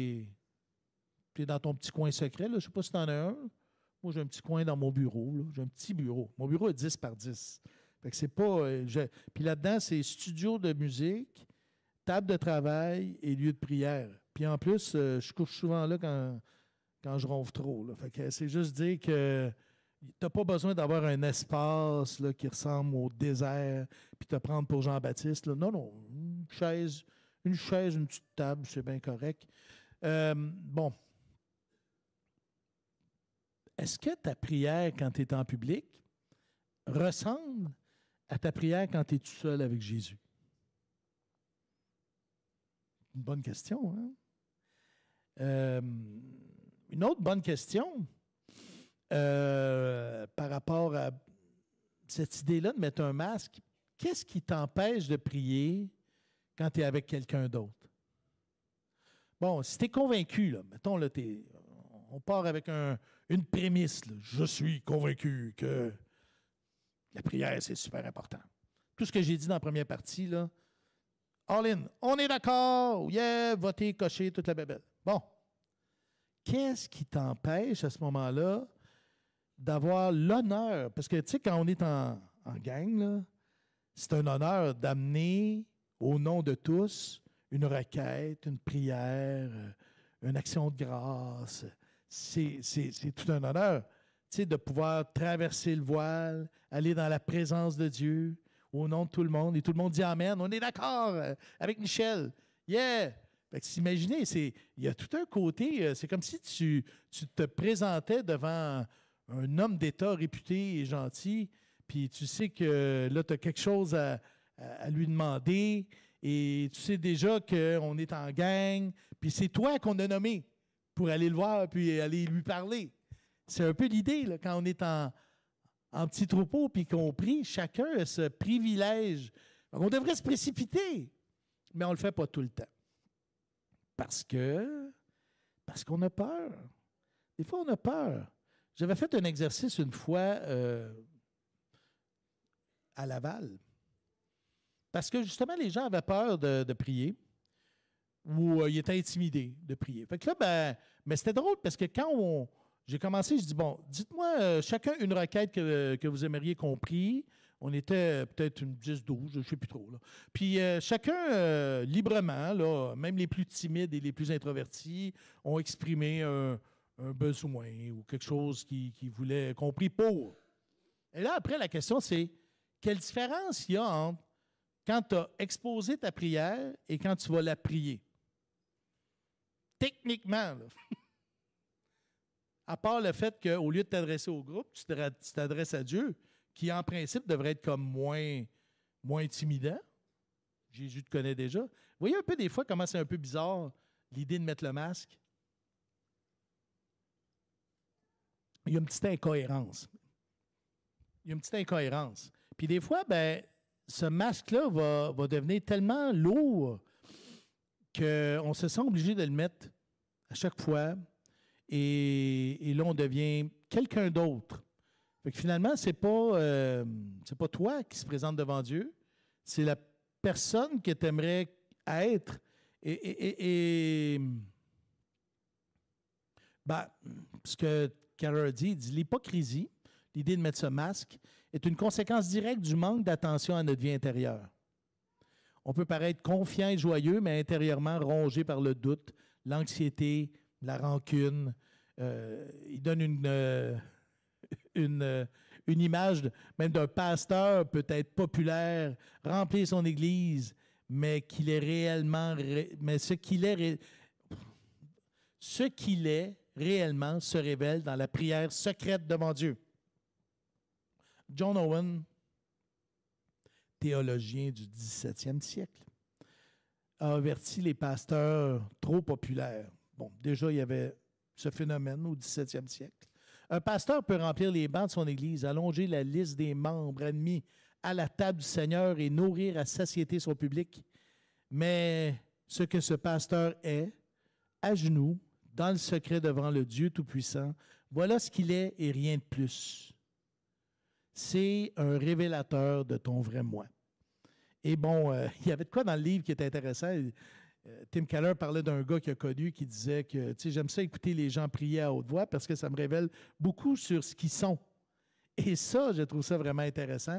es dans ton petit coin secret, là, je ne sais pas si tu en as un. Moi, j'ai un petit coin dans mon bureau. Là. J'ai un petit bureau. Mon bureau est 10 par 10. Fait que c'est pas... Puis là-dedans, c'est studio de musique, table de travail et lieu de prière. Puis en plus, je couche souvent là quand je ronfle trop. Là. Fait que c'est juste dire que tu n'as pas besoin d'avoir un espace là, qui ressemble au désert puis te prendre pour Jean-Baptiste. Là. Non, une chaise, une petite table, c'est bien correct. Bon. Est-ce que ta prière quand tu es en public ressemble à ta prière quand tu es tout seul avec Jésus? Une bonne question, hein? Une autre bonne question, par rapport à cette idée-là de mettre un masque, qu'est-ce qui t'empêche de prier quand tu es avec quelqu'un d'autre? Bon, si tu es convaincu, là, mettons, là, on part avec une prémisse. Là. Je suis convaincu que la prière, c'est super important. Tout ce que j'ai dit dans la première partie, là, all in. On est d'accord. Yeah, voter, cocher, toute la bébelle. Bon. Qu'est-ce qui t'empêche à ce moment-là d'avoir l'honneur? Parce que, tu sais, quand on est en gang, là, c'est un honneur d'amener au nom de tous une requête, une prière, une action de grâce. C'est tout un honneur, tu sais, de pouvoir traverser le voile, aller dans la présence de Dieu, au nom de tout le monde. Et tout le monde dit Amen. On est d'accord avec Michel. Yeah! Fait que imaginez, il y a tout un côté, c'est comme si tu te présentais devant un homme d'État réputé et gentil, puis tu sais que là, tu as quelque chose à lui demander, et tu sais déjà qu'on est en gang, puis c'est toi qu'on a nommé pour aller le voir, puis aller lui parler. C'est un peu l'idée, là, quand on est en petit troupeau, puis qu'on prie, chacun a ce privilège. On devrait se précipiter, mais on ne le fait pas tout le temps. Parce qu'on a peur. Des fois, on a peur. J'avais fait un exercice une fois à Laval. Parce que justement, les gens avaient peur de prier ou ils étaient intimidés de prier. Fait que là, mais c'était drôle parce que quand j'ai commencé, je dis, bon, dites-moi chacun une requête que vous aimeriez qu'on prie. On était peut-être une 10-12, je ne sais plus trop. Là. Puis chacun, librement, là, même les plus timides et les plus introvertis, ont exprimé un besoin ou quelque chose qu'ils voulaient qu'on prie pour. Et là, après, la question, c'est quelle différence il y a entre quand tu as exposé ta prière et quand tu vas la prier? Techniquement, là, à part le fait qu'au lieu de t'adresser au groupe, tu t'adresses à Dieu, qui en principe devrait être comme moins intimidant. Jésus te connaît déjà. Vous voyez un peu des fois comment c'est un peu bizarre l'idée de mettre le masque? Il y a une petite incohérence. Puis des fois, ce masque-là va devenir tellement lourd qu'on se sent obligé de le mettre à chaque fois. Et là, on devient quelqu'un d'autre. Fait que finalement, c'est pas toi qui se présente devant Dieu, c'est la personne que tu aimerais être. Ce que Carrer dit, il dit l'hypocrisie, l'idée de mettre ce masque, est une conséquence directe du manque d'attention à notre vie intérieure. On peut paraître confiant et joyeux, mais intérieurement rongé par le doute, l'anxiété, la rancune. Il donne une image même d'un pasteur peut-être populaire, remplir son église, mais qu'il est réellement, mais ce qu'il est réellement se révèle dans la prière secrète devant Dieu. John Owen, théologien du 17e siècle, a averti les pasteurs trop populaires. Bon, déjà, il y avait ce phénomène au 17e siècle. Un pasteur peut remplir les bancs de son Église, allonger la liste des membres admis à la table du Seigneur et nourrir à satiété son public. Mais ce que ce pasteur est, à genoux, dans le secret devant le Dieu Tout-Puissant, voilà ce qu'il est et rien de plus. C'est un révélateur de ton vrai moi. Et bon, il y avait de quoi dans le livre qui était intéressant. Tim Keller parlait d'un gars qu'il a connu qui disait que, tu sais, j'aime ça écouter les gens prier à haute voix parce que ça me révèle beaucoup sur ce qu'ils sont. Et ça, je trouve ça vraiment intéressant.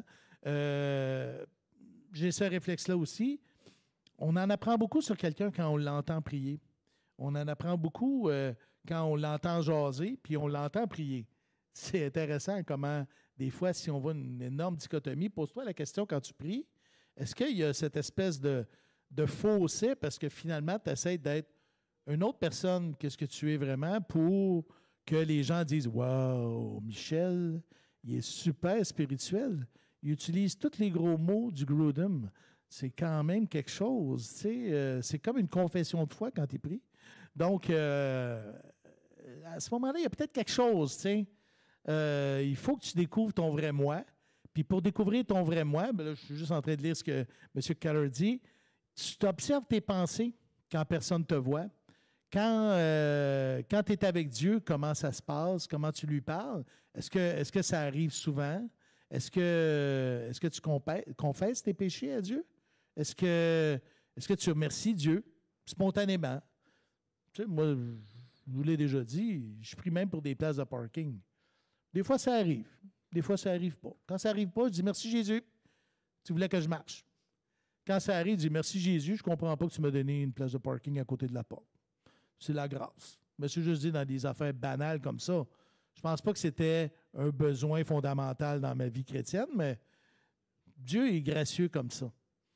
J'ai ce réflexe-là aussi. On en apprend beaucoup sur quelqu'un quand on l'entend prier. On en apprend beaucoup quand on l'entend jaser, puis on l'entend prier. C'est intéressant comment, des fois, si on voit une énorme dichotomie, pose-toi la question quand tu pries, est-ce qu'il y a cette espèce de fossé parce que finalement, tu essaies d'être une autre personne que ce que tu es vraiment pour que les gens disent « Wow, Michel, il est super spirituel. Il utilise tous les gros mots du Grudem. C'est quand même quelque chose. Tu sais, c'est comme une confession de foi quand il prie. Donc, à ce moment-là, il y a peut-être quelque chose, tu sais. Il faut que tu découvres ton vrai moi. Puis pour découvrir ton vrai moi, ben là, je suis juste en train de lire ce que M. Keller dit, tu t'observes tes pensées quand personne ne te voit. Quand tu es avec Dieu, comment ça se passe? Comment tu lui parles? Est-ce que ça arrive souvent? Est-ce que tu confesses tes péchés à Dieu? Est-ce que tu remercies Dieu spontanément? Tu sais, moi, je vous l'ai déjà dit, je prie même pour des places de parking. Des fois, ça arrive. Des fois, ça n'arrive pas. Quand ça n'arrive pas, je dis merci Jésus. Tu voulais que je marche. Quand ça arrive, je dis merci Jésus, je ne comprends pas que tu m'as donné une place de parking à côté de la porte. C'est la grâce. Mais c'est juste dit dans des affaires banales comme ça. Je ne pense pas que c'était un besoin fondamental dans ma vie chrétienne, mais Dieu est gracieux comme ça.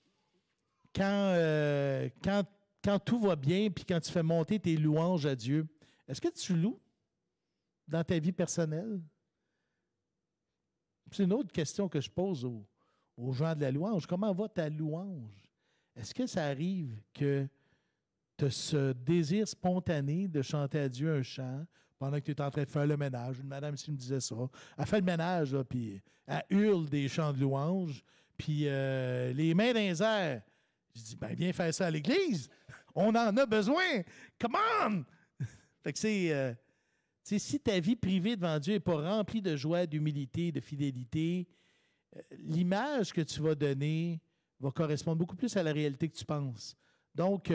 Quand tout va bien, puis quand tu fais monter tes louanges à Dieu, est-ce que tu loues dans ta vie personnelle? C'est une autre question que je pose aux gens de la louange. Comment va ta louange? Est-ce que ça arrive que tu as ce désir spontané de chanter à Dieu un chant pendant que tu es en train de faire le ménage? Une madame ici me disait ça. Elle fait le ménage, là, puis elle hurle des chants de louange, puis les mains dans les airs. Je dis, ben viens faire ça à l'église. On en a besoin. Come on! Fait que si ta vie privée devant Dieu n'est pas remplie de joie, d'humilité, de fidélité, l'image que tu vas donner va correspondre beaucoup plus à la réalité que tu penses. Donc,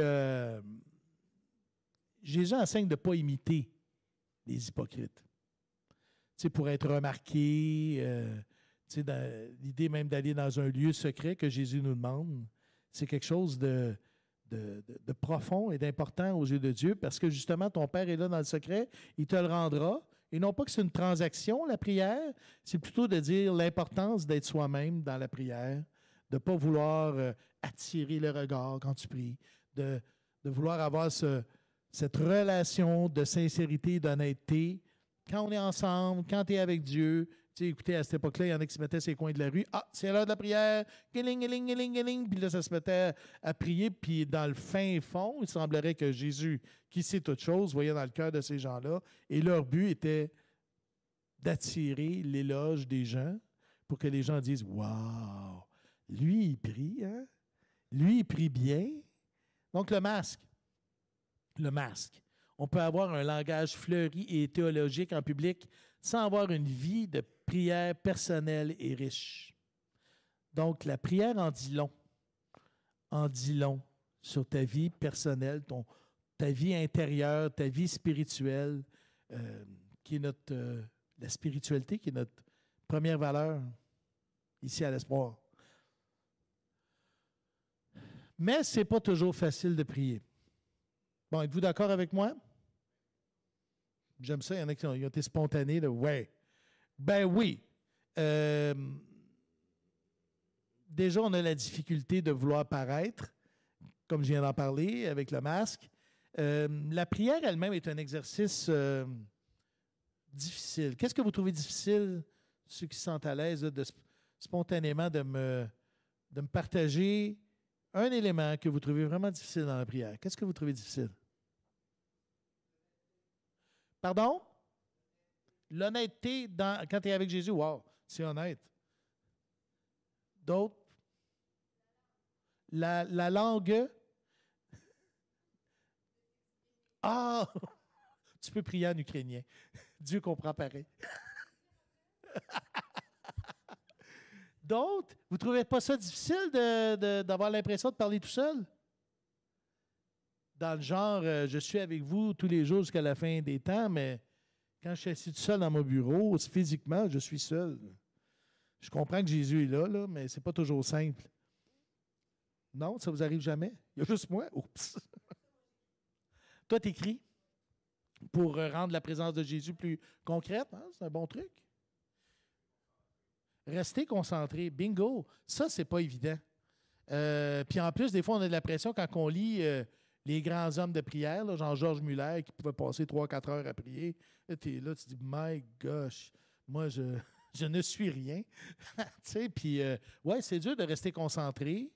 Jésus enseigne de ne pas imiter les hypocrites. Pour être remarqué, l'idée même d'aller dans un lieu secret que Jésus nous demande, c'est quelque chose de profond et d'important aux yeux de Dieu, parce que justement, ton Père est là dans le secret, il te le rendra. Et non pas que c'est une transaction, la prière, c'est plutôt de dire l'importance d'être soi-même dans la prière, de ne pas vouloir attirer le regard quand tu pries, de vouloir avoir cette relation de sincérité et d'honnêteté. Quand on est ensemble, quand tu es avec Dieu, tu sais, écoutez, à cette époque-là, il y en a qui se mettaient sur les coins de la rue. Ah, c'est l'heure de la prière. Guiling, guiling, guiling, guiling. Puis là, ça se mettait à prier. Puis dans le fin fond, il semblerait que Jésus, qui sait toutes choses, voyait dans le cœur de ces gens-là. Et leur but était d'attirer l'éloge des gens pour que les gens disent « Wow, lui, il prie, hein? Lui, il prie bien. » Donc, le masque. On peut avoir un langage fleuri et théologique en public sans avoir une vie de prière personnelle et riche. Donc, la prière en dit long. En dit long sur ta vie personnelle, ta vie intérieure, ta vie spirituelle, qui est la spiritualité qui est notre première valeur ici à l'Espoir. Mais ce n'est pas toujours facile de prier. Bon, êtes-vous d'accord avec moi? J'aime ça, il y en a qui ont été spontanés. Là. Ouais. Ben oui. Déjà, on a la difficulté de vouloir paraître, comme je viens d'en parler, avec le masque. La prière elle-même est un exercice difficile. Qu'est-ce que vous trouvez difficile, ceux qui se sentent à l'aise, spontanément de me partager un élément que vous trouvez vraiment difficile dans la prière? Qu'est-ce que vous trouvez difficile? Pardon? L'honnêteté quand tu es avec Jésus, wow, c'est honnête. D'autres? La langue? Ah! Tu peux prier en ukrainien. Dieu comprend pareil. D'autres? Vous ne trouvez pas ça difficile d'avoir l'impression de parler tout seul? Dans le genre, je suis avec vous tous les jours jusqu'à la fin des temps, mais quand je suis assis tout seul dans mon bureau, physiquement, je suis seul. Je comprends que Jésus est là, mais ce n'est pas toujours simple. Non, ça ne vous arrive jamais? Il y a juste moi? Oups! Toi, tu écris pour rendre la présence de Jésus plus concrète. Hein? C'est un bon truc. Rester concentré. Bingo! Ça, c'est pas évident. Puis en plus, des fois, on a de la pression quand on lit les grands hommes de prière, là, Jean-Georges Muller, qui pouvait passer 3-4 heures à prier. Là, tu es là, tu dis, my gosh, moi, je ne suis rien. Tu sais, puis, ouais, c'est dur de rester concentré.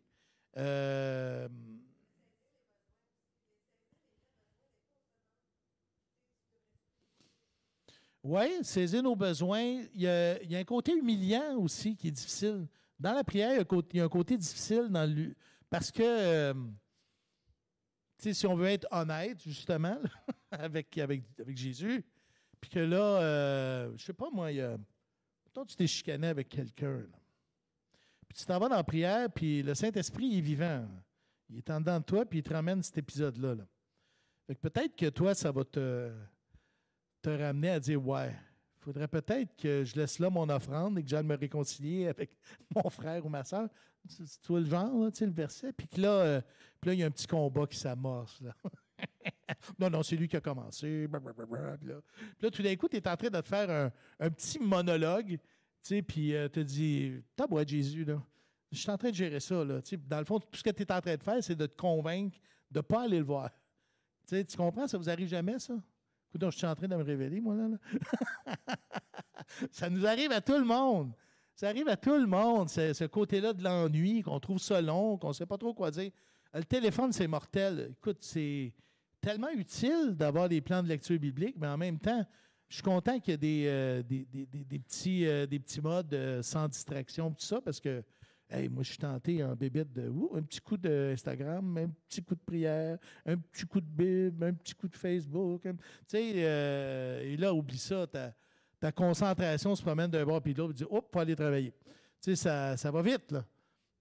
Oui, saisir nos besoins. Il y a un côté humiliant aussi qui est difficile. Dans la prière, il y a un côté difficile parce que, tu sais, si on veut être honnête, justement, là, avec Jésus, puis que là, je sais pas moi, toi, tu t'es chicané avec quelqu'un, là. Puis tu t'en vas dans la prière, puis le Saint-Esprit il est vivant. Il est en dedans de toi, puis il te ramène cet épisode-là, là. Fait que peut-être que toi, ça va te ramener à dire, ouais, il faudrait peut-être que je laisse là mon offrande et que j'aille me réconcilier avec mon frère ou ma soeur. Tu vois le genre, là, tu sais, le verset. Puis là, il y a un petit combat qui s'amorce, là. Non, non, c'est lui qui a commencé. Blablabla. Puis là, tout d'un coup, tu es en train de te faire un petit monologue, tu sais, puis te dis, t'as beau être Jésus, là. Je suis en train de gérer ça, là. Tu sais, dans le fond, tout ce que tu es en train de faire, c'est de te convaincre de ne pas aller le voir. Tu sais, tu comprends? Ça vous arrive jamais, ça? Écoute, je suis en train de me révéler, moi, là. Ça nous arrive à tout le monde. Ça arrive à tout le monde, ce côté-là de l'ennui, qu'on trouve ça long, qu'on ne sait pas trop quoi dire. Le téléphone, c'est mortel. Écoute, c'est tellement utile d'avoir des plans de lecture biblique, mais en même temps, je suis content qu'il y ait des petits modes sans distraction, tout ça, parce que hey, moi, je suis tenté en bébête de un petit coup d'Instagram, un petit coup de prière, un petit coup de Bible, un petit coup de Facebook. Tu sais, et là, oublie ça, ta concentration se promène d'un bord puis de l'autre, puis tu dis, hop, faut aller travailler. Tu sais, ça va vite, là.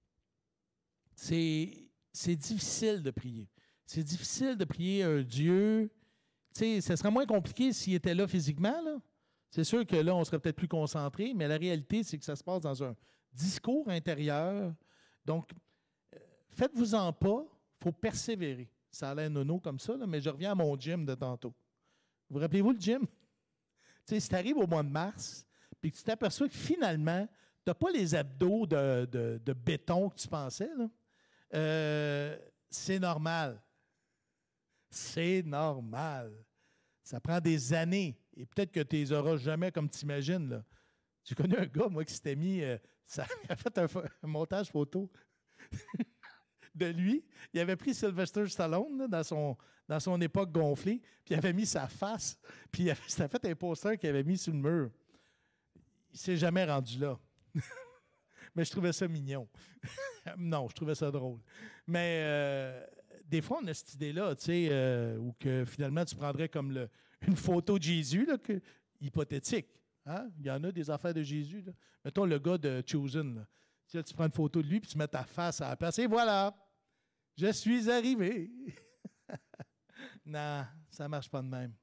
C'est difficile de prier. C'est difficile de prier un Dieu. Tu sais, ça serait moins compliqué s'il était là physiquement, là. C'est sûr que là, on serait peut-être plus concentré, mais la réalité, c'est que ça se passe dans un discours intérieur. Donc, faites-vous-en pas, il faut persévérer. Ça a l'air nono comme ça, là, mais je reviens à mon gym de tantôt. Vous rappelez-vous le gym? Tu sais, si tu arrives au mois de mars, puis que tu t'aperçois que finalement, tu n'as pas les abdos de béton que tu pensais, là, c'est normal. C'est normal. Ça prend des années. Et peut-être que tu les auras jamais comme tu imagines, là. J'ai connu un gars, moi, qui s'était mis. Ça a fait un montage photo de lui. Il avait pris Sylvester Stallone là, dans son époque gonflée, puis il avait mis sa face, puis il s'était fait un poster qu'il avait mis sur le mur. Il ne s'est jamais rendu là. Mais je trouvais ça mignon. Non, je trouvais ça drôle. Mais des fois, on a cette idée-là, tu sais, où que finalement, tu prendrais comme une photo de Jésus, là, hypothétique. Hein? Il y en a des affaires de Jésus. Là. Mettons le gars de Chosen. Là. Tu prends une photo de lui puis tu mets ta face à la place. Et voilà, je suis arrivé. Non, ça ne marche pas de même.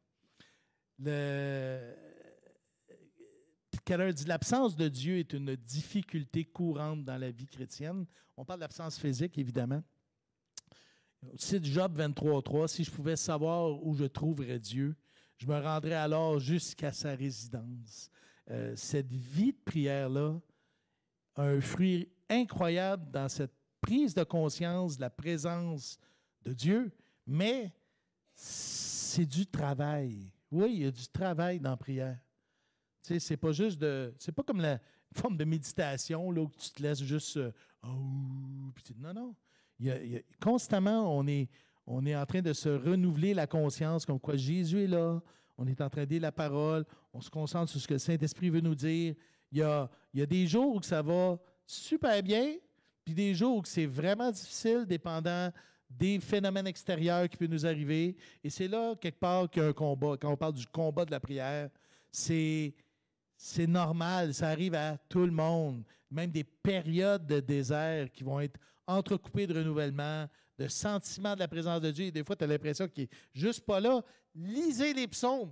Keller dit l'absence de Dieu est une difficulté courante dans la vie chrétienne. On parle d'absence physique, évidemment. Au site Job 23.3, si je pouvais savoir où je trouverais Dieu, je me rendrais alors jusqu'à sa résidence. Cette vie de prière-là a un fruit incroyable dans cette prise de conscience de la présence de Dieu, mais c'est du travail. Oui, il y a du travail dans la prière. Tu sais, c'est pas juste c'est pas comme la forme de méditation là, où tu te laisses juste. Non, non. Constamment, on est en train de se renouveler la conscience comme quoi Jésus est là. On est en train de dire la parole. On se concentre sur ce que le Saint-Esprit veut nous dire. Il y a des jours où ça va super bien, puis des jours où c'est vraiment difficile, dépendant des phénomènes extérieurs qui peuvent nous arriver. Et c'est là, quelque part, qu'il y a un combat. Quand on parle du combat de la prière, c'est normal. Ça arrive à tout le monde. Même des périodes de désert qui vont être entrecoupées de renouvellement, de sentiments de la présence de Dieu. Et des fois, tu as l'impression qu'il n'est juste pas là. Lisez les psaumes.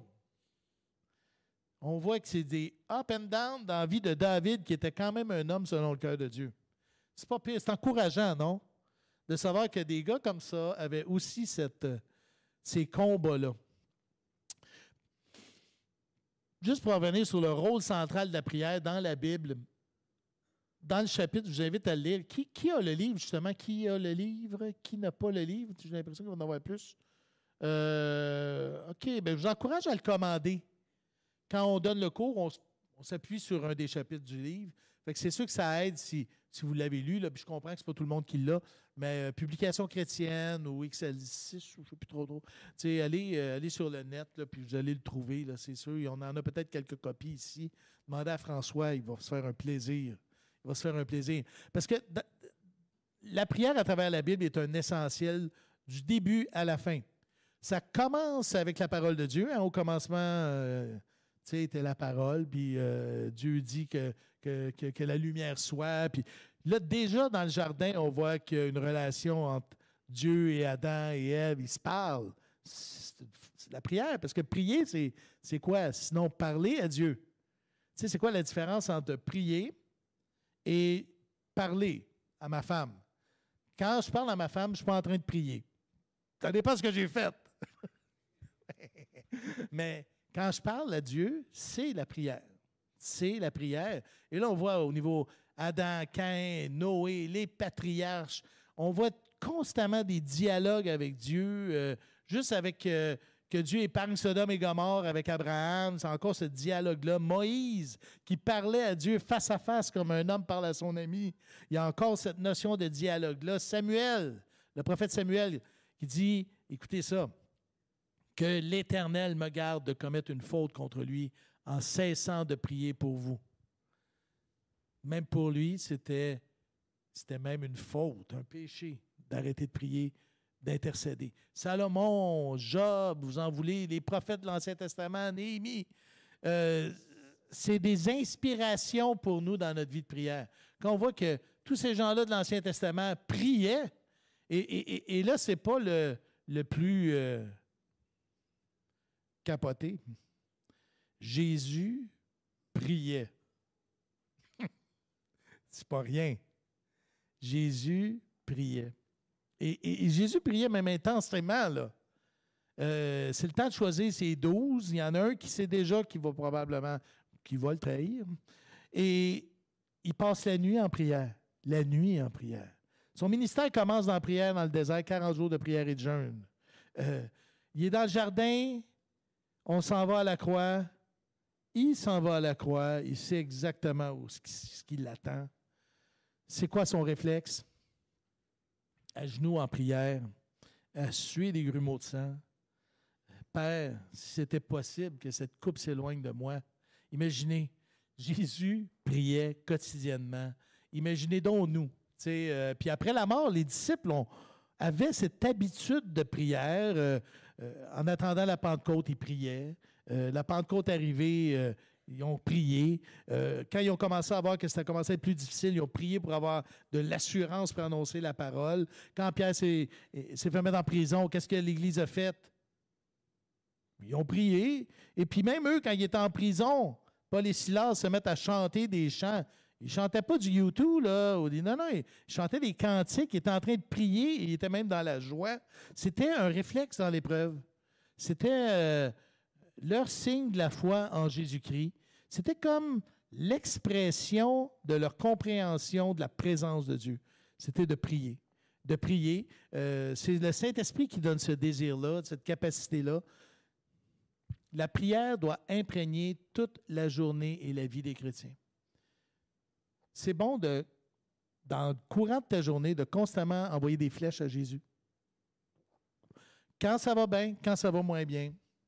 On voit que c'est des up and down dans la vie de David, qui était quand même un homme selon le cœur de Dieu. C'est pas pire, c'est encourageant, non? De savoir que des gars comme ça avaient aussi ces combats-là. Juste pour revenir sur le rôle central de la prière dans la Bible, dans le chapitre, je vous invite à le lire. Qui a le livre, justement? Qui a le livre? Qui n'a pas le livre? J'ai l'impression qu'il va en avoir plus. OK, bien, je vous encourage à le commander. Quand on donne le cours, on s'appuie sur un des chapitres du livre. Fait que c'est sûr que ça aide si si vous l'avez lu, là, puis je comprends que ce n'est pas tout le monde qui l'a, mais Publication chrétienne ou XL6, ou je ne sais plus trop. Allez sur le net, là, puis vous allez le trouver, là, c'est sûr. On en a peut-être quelques copies ici. Demandez à François, il va se faire un plaisir. Il va se faire un plaisir. Parce que la prière à travers la Bible est un essentiel du début à la fin. Ça commence avec la parole de Dieu. Hein, au commencement, était la parole, puis Dieu dit que la lumière soit. Puis là, déjà dans le jardin, on voit qu'il y a une relation entre Dieu et Adam et Ève. Ils se parlent. C'est la prière, parce que prier, c'est quoi? Sinon, parler à Dieu. C'est quoi la différence entre prier et parler à ma femme? Quand je parle à ma femme, je ne suis pas en train de prier. Ça dépend de ce que j'ai fait. Mais quand je parle à Dieu, c'est la prière. C'est la prière. Et là, on voit au niveau Adam, Caïn, Noé, les patriarches, on voit constamment des dialogues avec Dieu, juste avec que Dieu épargne Sodome et Gomorrhe avec Abraham. C'est encore ce dialogue-là. Moïse, qui parlait à Dieu face à face comme un homme parle à son ami. Il y a encore cette notion de dialogue-là. Samuel, le prophète Samuel, qui dit, écoutez ça, que l'Éternel me garde de commettre une faute contre lui en cessant de prier pour vous. Même pour lui, c'était même une faute, un péché d'arrêter de prier, d'intercéder. Salomon, Job, vous en voulez, les prophètes de l'Ancien Testament, Néhémie, c'est des inspirations pour nous dans notre vie de prière. Quand on voit que tous ces gens-là de l'Ancien Testament priaient, et là, ce n'est pas le plus capoté. Jésus priait. C'est pas rien. Jésus priait. Et Jésus priait même intensément, là. C'est le temps de choisir ses 12. Il y en a un qui sait déjà qu'il va le trahir. Et il passe la nuit en prière. La nuit en prière. Son ministère commence dans la prière dans le désert, 40 jours de prière et de jeûne. Il est dans le jardin, on s'en va à la croix. Il s'en va à la croix, il sait exactement ce qui l'attend. C'est quoi son réflexe? À genoux en prière, à suer des grumeaux de sang. Père, si c'était possible que cette coupe s'éloigne de moi. Imaginez, Jésus priait quotidiennement. Imaginez donc nous. Puis après la mort, les disciples avaient cette habitude de prière. En attendant la Pentecôte, ils priaient. La Pentecôte arrivée, ils ont prié. Quand ils ont commencé à voir que ça commençait à être plus difficile, ils ont prié pour avoir de l'assurance pour annoncer la parole. Quand Pierre s'est fait mettre en prison, qu'est-ce que l'Église a fait? Ils ont prié. Et puis même eux, quand ils étaient en prison, Paul et Silas se mettent à chanter des chants. Ils ne chantaient pas du YouTube, là. Non, ils chantaient des cantiques. Ils étaient en train de prier et ils étaient même dans la joie. C'était un réflexe dans l'épreuve. C'était leur signe de la foi en Jésus-Christ. C'était comme l'expression de leur compréhension de la présence de Dieu. C'était de prier. De prier. C'est le Saint-Esprit qui donne ce désir-là, cette capacité-là. La prière doit imprégner toute la journée et la vie des chrétiens. C'est bon, dans le courant de ta journée, de constamment envoyer des flèches à Jésus. Quand ça va bien, quand ça va moins bien.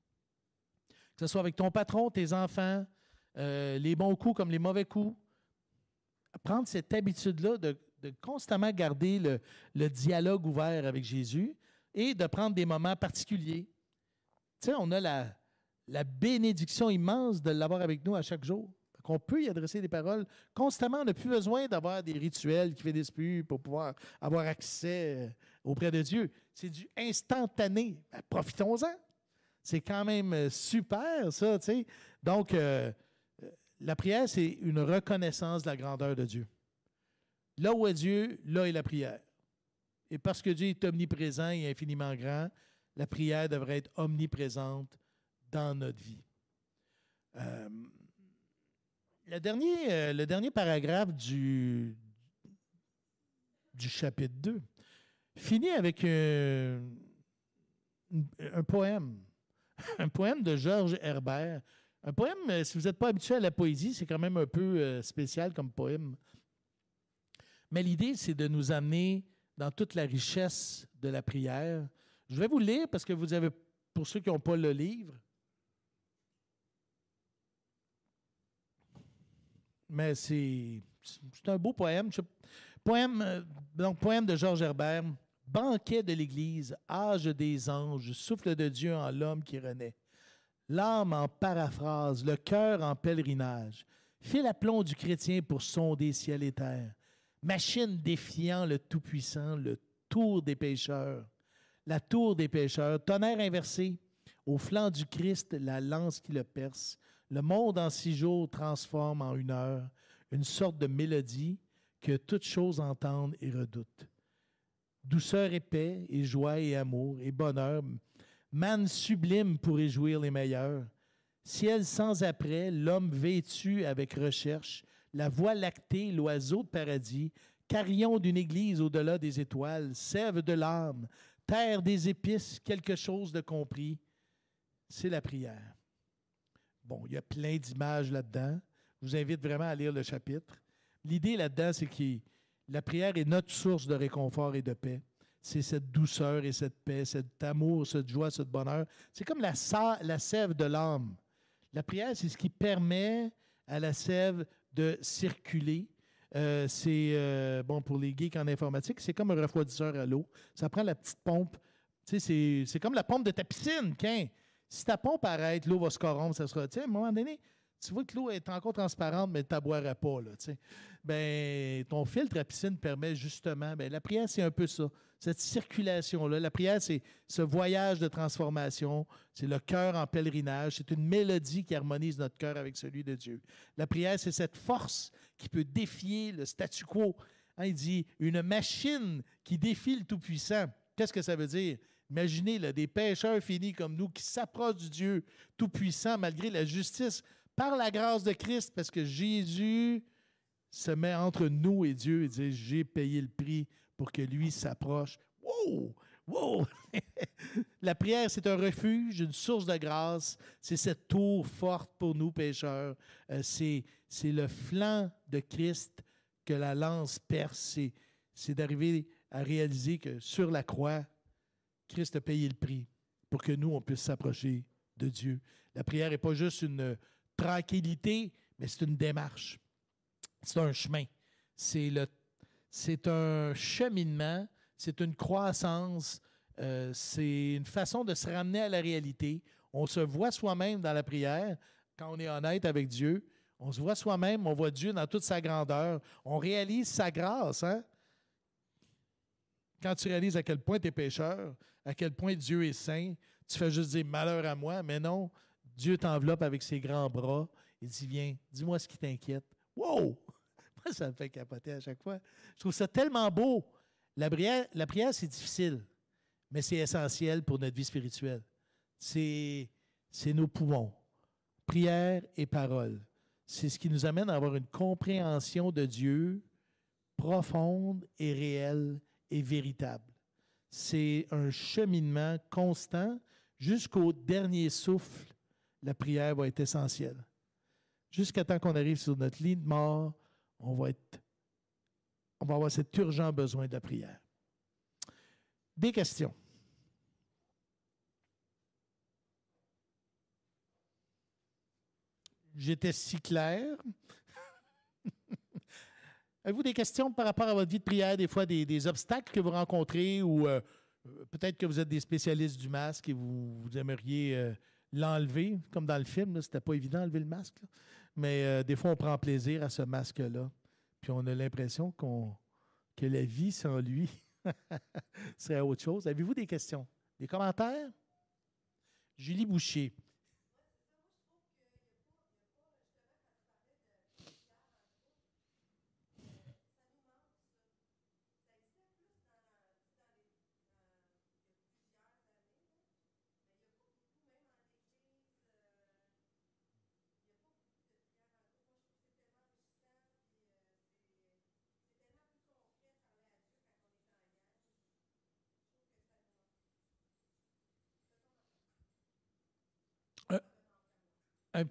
Que ce soit avec ton patron, tes enfants, les bons coups comme les mauvais coups. Prendre cette habitude-là de constamment garder le dialogue ouvert avec Jésus et de prendre des moments particuliers. Tu sais, on a la bénédiction immense de l'avoir avec nous à chaque jour. Qu'on peut y adresser des paroles constamment. On n'a plus besoin d'avoir des rituels qui finissent plus pour pouvoir avoir accès auprès de Dieu. C'est du instantané. Ben, profitons-en. C'est quand même super, ça, tu sais. Donc, la prière, c'est une reconnaissance de la grandeur de Dieu. Là où est Dieu, là est la prière. Et parce que Dieu est omniprésent et infiniment grand, la prière devrait être omniprésente dans notre vie. Le dernier paragraphe du chapitre 2 finit avec un poème. Un poème de Georges Herbert. Un poème, si vous n'êtes pas habitué à la poésie, c'est quand même un peu spécial comme poème. Mais l'idée, c'est de nous amener dans toute la richesse de la prière. Je vais vous le lire parce que vous avez, pour ceux qui n'ont pas le livre, mais c'est un beau poème. Poème de Georges Herbert. Banquet de l'Église, âge des anges, souffle de Dieu en l'homme qui renaît. L'âme en paraphrase, le cœur en pèlerinage. Fil à plomb du chrétien pour sonder ciel et terre. Machine défiant le Tout-Puissant, le tour des pécheurs. La tour des pécheurs, tonnerre inversé. Au flanc du Christ, la lance qui le perce. Le monde en 6 jours transforme en 1 heure. Une sorte de mélodie que toutes choses entendent et redoutent. Douceur et paix, et joie et amour, et bonheur, manne sublime pour réjouir les meilleurs. Ciel sans après, l'homme vêtu avec recherche, la voie lactée, l'oiseau de paradis, carillon d'une église au-delà des étoiles, sève de l'âme, terre des épices, quelque chose de compris. C'est la prière. Bon, il y a plein d'images là-dedans. Je vous invite vraiment à lire le chapitre. L'idée là-dedans, c'est que la prière est notre source de réconfort et de paix. C'est cette douceur et cette paix, cet amour, cette joie, ce bonheur. C'est comme la sève de l'âme. La prière, c'est ce qui permet à la sève de circuler. Bon, pour les geeks en informatique, c'est comme un refroidisseur à l'eau. Ça prend la petite pompe. Tu sais, c'est comme la pompe de ta piscine. Si ta pompe arrête, l'eau va se corrompre, ça sera. Tu sais, à un moment donné, tu vois que l'eau est encore transparente, mais tu ne boiras pas. Là, ben, ton filtre à piscine permet justement. Ben, la prière, c'est un peu ça. Cette circulation-là. La prière, c'est ce voyage de transformation. C'est le cœur en pèlerinage. C'est une mélodie qui harmonise notre cœur avec celui de Dieu. La prière, c'est cette force qui peut défier le statu quo. Hein, il dit une machine qui défie le Tout-Puissant. Qu'est-ce que ça veut dire? Imaginez là, des pécheurs finis comme nous qui s'approchent du Dieu Tout-Puissant malgré la justice par la grâce de Christ, parce que Jésus se met entre nous et Dieu et dit « J'ai payé le prix pour que lui s'approche. » Wow! Wow! La prière, c'est un refuge, une source de grâce. C'est cette tour forte pour nous, pécheurs. C'est le flanc de Christ que la lance perce. C'est d'arriver à réaliser que sur la croix, Christ a payé le prix pour que nous, on puisse s'approcher de Dieu. La prière n'est pas juste une tranquillité, mais c'est une démarche. C'est un chemin. C'est un cheminement, c'est une croissance, c'est une façon de se ramener à la réalité. On se voit soi-même dans la prière quand on est honnête avec Dieu. On se voit soi-même, on voit Dieu dans toute sa grandeur. On réalise sa grâce. Hein? Quand tu réalises à quel point tu es pécheur, à quel point Dieu est saint, tu fais juste dire malheur à moi, mais non, Dieu t'enveloppe avec ses grands bras et dit viens, dis-moi ce qui t'inquiète. Wow! Moi, ça me fait capoter à chaque fois. Je trouve ça tellement beau. La prière, c'est difficile, mais c'est essentiel pour notre vie spirituelle. C'est nos poumons. Prière et parole. C'est ce qui nous amène à avoir une compréhension de Dieu profonde et réelle et véritable. C'est un cheminement constant jusqu'au dernier souffle. La prière va être essentielle. Jusqu'à temps qu'on arrive sur notre lit de mort, on va avoir cet urgent besoin de la prière. Des questions? J'étais si clair. Avez-vous des questions par rapport à votre vie de prière, des fois des obstacles que vous rencontrez ou peut-être que vous êtes des spécialistes du masque et vous aimeriez l'enlever, comme dans le film, c'était pas évident d'enlever le masque. Là. Mais des fois, on prend plaisir à ce masque-là. Puis on a l'impression que la vie sans lui serait autre chose. Avez-vous des questions? Des commentaires? Julie Boucher.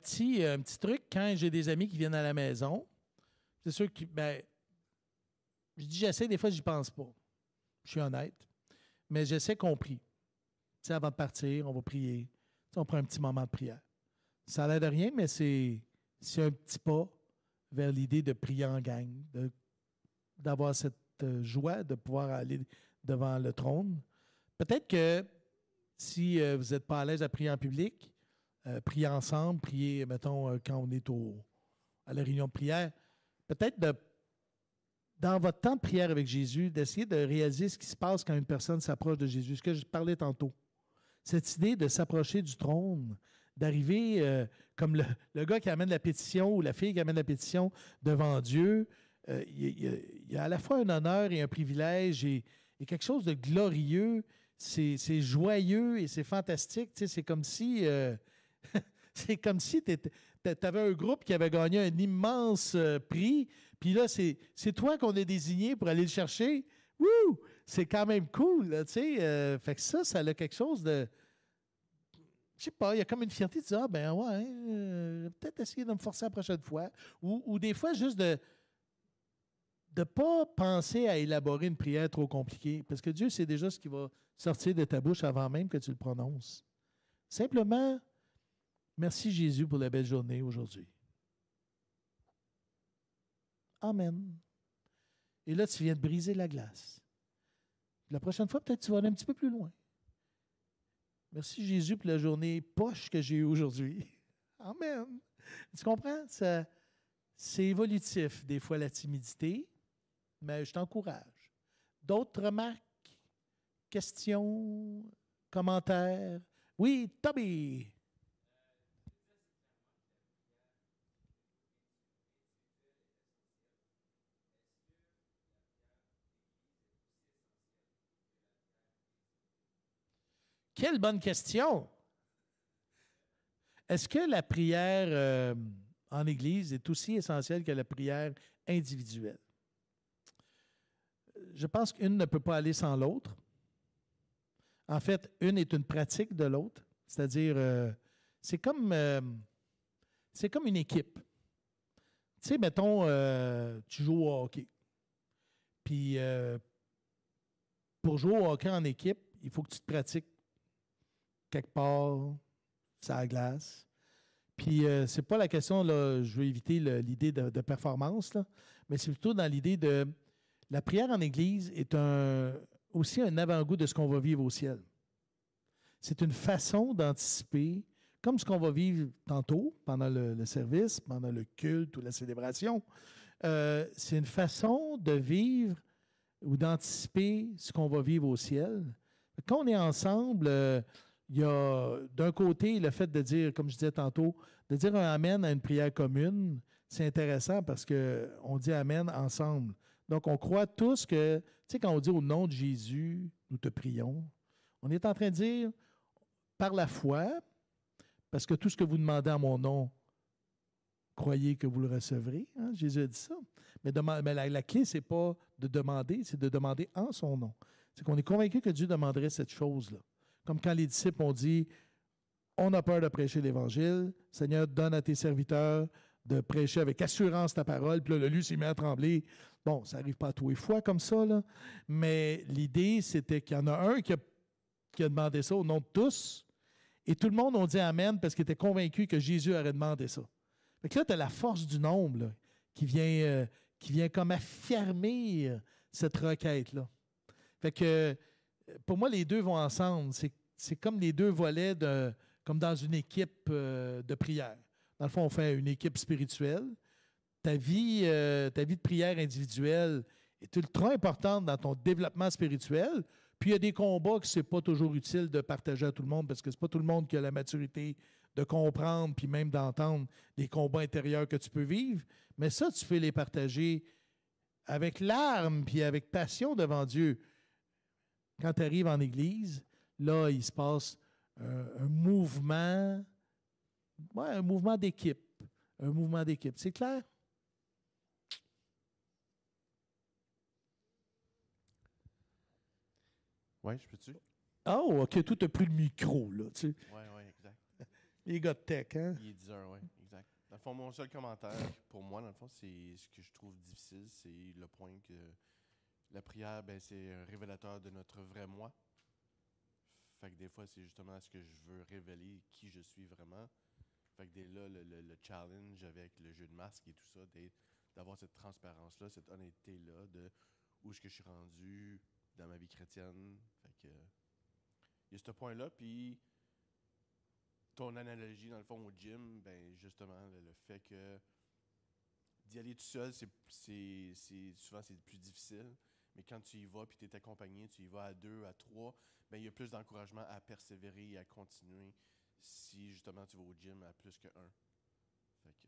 Un petit truc, quand j'ai des amis qui viennent à la maison, c'est sûr que ben, Je dis j'essaie, des fois, j'y pense pas. Je suis honnête. Mais j'essaie qu'on prie. Tu sais, avant de partir, on va prier. Tu sais, on prend un petit moment de prière. Ça n'a l'air de rien, mais c'est un petit pas vers l'idée de prier en gang, d'avoir cette joie de pouvoir aller devant le trône. Peut-être que si vous n'êtes pas à l'aise à prier en public, prier ensemble, prier, mettons, quand on est à la réunion de prière, peut-être dans votre temps de prière avec Jésus, d'essayer de réaliser ce qui se passe quand une personne s'approche de Jésus, ce que je parlais tantôt. Cette idée de s'approcher du trône, d'arriver comme le gars qui amène la pétition ou la fille qui amène la pétition devant Dieu, il y a à la fois un honneur et un privilège et quelque chose de glorieux. C'est joyeux et c'est fantastique. Tu sais, c'est comme si c'est comme si tu avais un groupe qui avait gagné un immense prix, puis là, c'est toi qu'on a désigné pour aller le chercher. Wouh! C'est quand même cool, là, tu sais. Fait que ça a quelque chose de... Je sais pas, il y a comme une fierté de dire, ah ben ouais, peut-être essayer de me forcer la prochaine fois. Ou des fois, juste de ne pas penser à élaborer une prière trop compliquée, parce que Dieu sait déjà ce qui va sortir de ta bouche avant même que tu le prononces. Simplement, merci Jésus pour la belle journée aujourd'hui. Amen. Et là, tu viens de briser la glace. La prochaine fois, peut-être tu vas aller un petit peu plus loin. Merci Jésus pour la journée poche que j'ai eue aujourd'hui. Amen. Tu comprends? C'est évolutif, des fois, la timidité, mais je t'encourage. D'autres remarques, questions, commentaires? Oui, Toby. Quelle bonne question! Est-ce que la prière en Église est aussi essentielle que la prière individuelle? Je pense qu'une ne peut pas aller sans l'autre. En fait, une est une pratique de l'autre. C'est-à-dire, c'est comme une équipe. Tu sais, mettons, tu joues au hockey. Puis, pour jouer au hockey en équipe, il faut que tu te pratiques quelque part, sur la glace. Puis, c'est pas la question, là, je veux éviter l'idée de performance, là, mais c'est plutôt dans l'idée de la prière en Église est aussi un avant-goût de ce qu'on va vivre au ciel. C'est une façon d'anticiper, comme ce qu'on va vivre tantôt, pendant le service, pendant le culte ou la célébration. C'est une façon de vivre ou d'anticiper ce qu'on va vivre au ciel. Quand on est ensemble, il y a d'un côté le fait de dire, comme je disais tantôt, de dire un Amen à une prière commune. C'est intéressant parce qu'on dit Amen ensemble. Donc, on croit tous que, tu sais, quand on dit au nom de Jésus, nous te prions, on est en train de dire par la foi, parce que tout ce que vous demandez en mon nom, croyez que vous le recevrez. Hein? Jésus a dit ça. Mais la clé, ce n'est pas de demander, c'est de demander en son nom. C'est qu'on est convaincu que Dieu demanderait cette chose-là. Comme quand les disciples ont dit, on a peur de prêcher l'Évangile, Seigneur, donne à tes serviteurs de prêcher avec assurance ta parole. Puis là, le lieu s'est mis à trembler. Bon, ça n'arrive pas à tous les fois comme ça, là. Mais l'idée, c'était qu'il y en a un qui a demandé ça au nom de tous. Et tout le monde a dit Amen parce qu'il était convaincu que Jésus aurait demandé ça. Fait que là, tu as la force du nombre là, qui vient comme affirmer cette requête-là. Fait que pour moi, les deux vont ensemble. C'est comme les deux volets comme dans une équipe de prière. Dans le fond, on fait une équipe spirituelle. Ta vie de prière individuelle est ultra importante dans ton développement spirituel. Puis il y a des combats que ce n'est pas toujours utile de partager à tout le monde parce que ce n'est pas tout le monde qui a la maturité de comprendre puis même d'entendre les combats intérieurs que tu peux vivre. Mais ça, tu peux les partager avec larmes puis avec passion devant Dieu. Quand tu arrives en Église, là, il se passe un mouvement, un mouvement d'équipe. Un mouvement d'équipe. C'est clair? Oui, je peux-tu? Oh, OK, tout a pris le micro, là, tu sais. Oui, oui, exact. Les gars de tech, hein? Il est 10 heures, oui, exact. Dans le fond, mon seul commentaire, pour moi, dans le fond, c'est ce que je trouve difficile, c'est le point que la prière, ben, c'est un révélateur de notre vrai moi. Fait que des fois, c'est justement ce que je veux révéler, qui je suis vraiment. Fait que dès là, le challenge avec le jeu de masque et tout ça, d'avoir cette transparence-là, cette honnêteté-là de où est-ce que je suis rendu dans ma vie chrétienne. Fait que il y a ce point-là, puis ton analogie, dans le fond, au gym, ben justement, le fait que d'y aller tout seul, souvent c'est plus difficile. Mais quand tu y vas, puis tu es accompagné, tu y vas à 2, à 3, ben il y a plus d'encouragement à persévérer et à continuer si justement tu vas au gym à plus que 1. Fait que,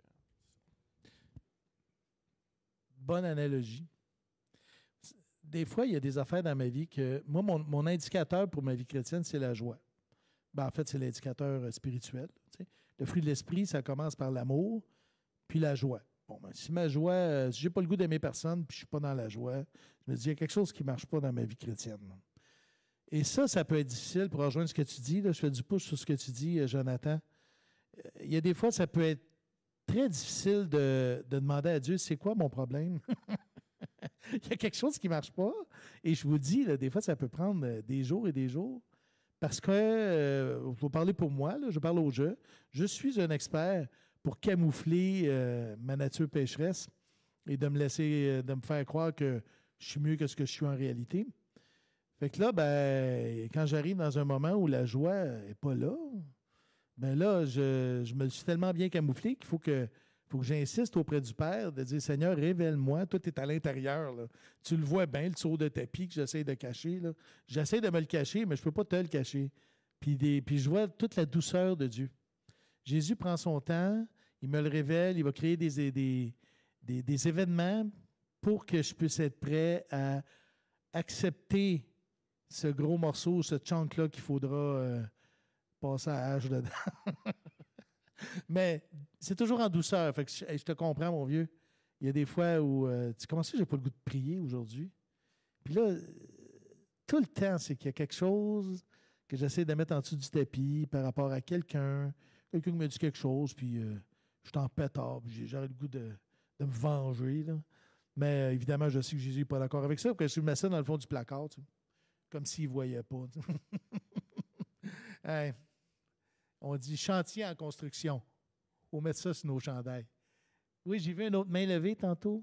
Bonne analogie. Des fois, il y a des affaires dans ma vie que... Moi, mon indicateur pour ma vie chrétienne, c'est la joie. Ben, en fait, c'est l'indicateur spirituel. Tu sais. Le fruit de l'esprit, ça commence par l'amour, puis la joie. Bon, ben, si ma joie, si j'ai pas le goût d'aimer personne, puis je suis pas dans la joie, je me dis, il y a quelque chose qui marche pas dans ma vie chrétienne. Et ça peut être difficile pour rejoindre ce que tu dis. Là, je fais du pouce sur ce que tu dis, Jonathan. Il y a des fois, ça peut être très difficile de demander à Dieu, c'est quoi mon problème? Il y a quelque chose qui ne marche pas. Et je vous dis, là, des fois, ça peut prendre des jours et des jours. Parce que, faut parler pour moi, là, je parle au jeu. Je suis un expert pour camoufler ma nature pécheresse et de me laisser, de me faire croire que je suis mieux que ce que je suis en réalité. Fait que là, ben, quand j'arrive dans un moment où la joie n'est pas là, ben là, je me suis tellement bien camouflé qu'il faut que j'insiste auprès du Père de dire, Seigneur, révèle-moi, tout est à l'intérieur. Là. Tu le vois bien, le saut de tapis que j'essaie de cacher. Là. J'essaie de me le cacher, mais je ne peux pas te le cacher. Puis je vois toute la douceur de Dieu. Jésus prend son temps, il me le révèle, il va créer des événements pour que je puisse être prêt à accepter ce gros morceau, ce chunk-là qu'il faudra passer à hache dedans. Mais c'est toujours en douceur. Fait que je te comprends, mon vieux. Il y a des fois où tu commences à j'ai pas le goût de prier aujourd'hui. Puis là, tout le temps, c'est qu'il y a quelque chose que j'essaie de mettre en dessous du tapis par rapport à quelqu'un qui me dit quelque chose, puis je suis en pétard, puis j'aurais le goût de me venger. Là. Mais évidemment, je sais que Jésus n'est pas d'accord avec ça, parce que je mets ça dans le fond du placard, tu sais, comme s'il ne voyait pas. Hey, on dit chantier en construction. Il faut mettre ça sur nos chandails. Oui, j'ai vu une autre main levée tantôt.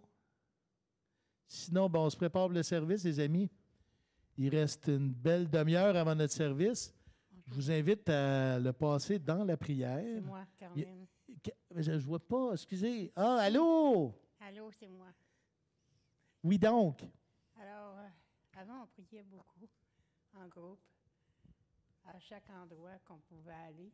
Sinon, ben, on se prépare pour le service, les amis. Il reste une belle demi-heure avant notre service. Je vous invite à le passer dans la prière. C'est moi, Carmen. Je ne vois pas, excusez. Ah, allô? Allô, c'est moi. Oui, donc. Alors, avant, on priait beaucoup, en groupe, à chaque endroit qu'on pouvait aller.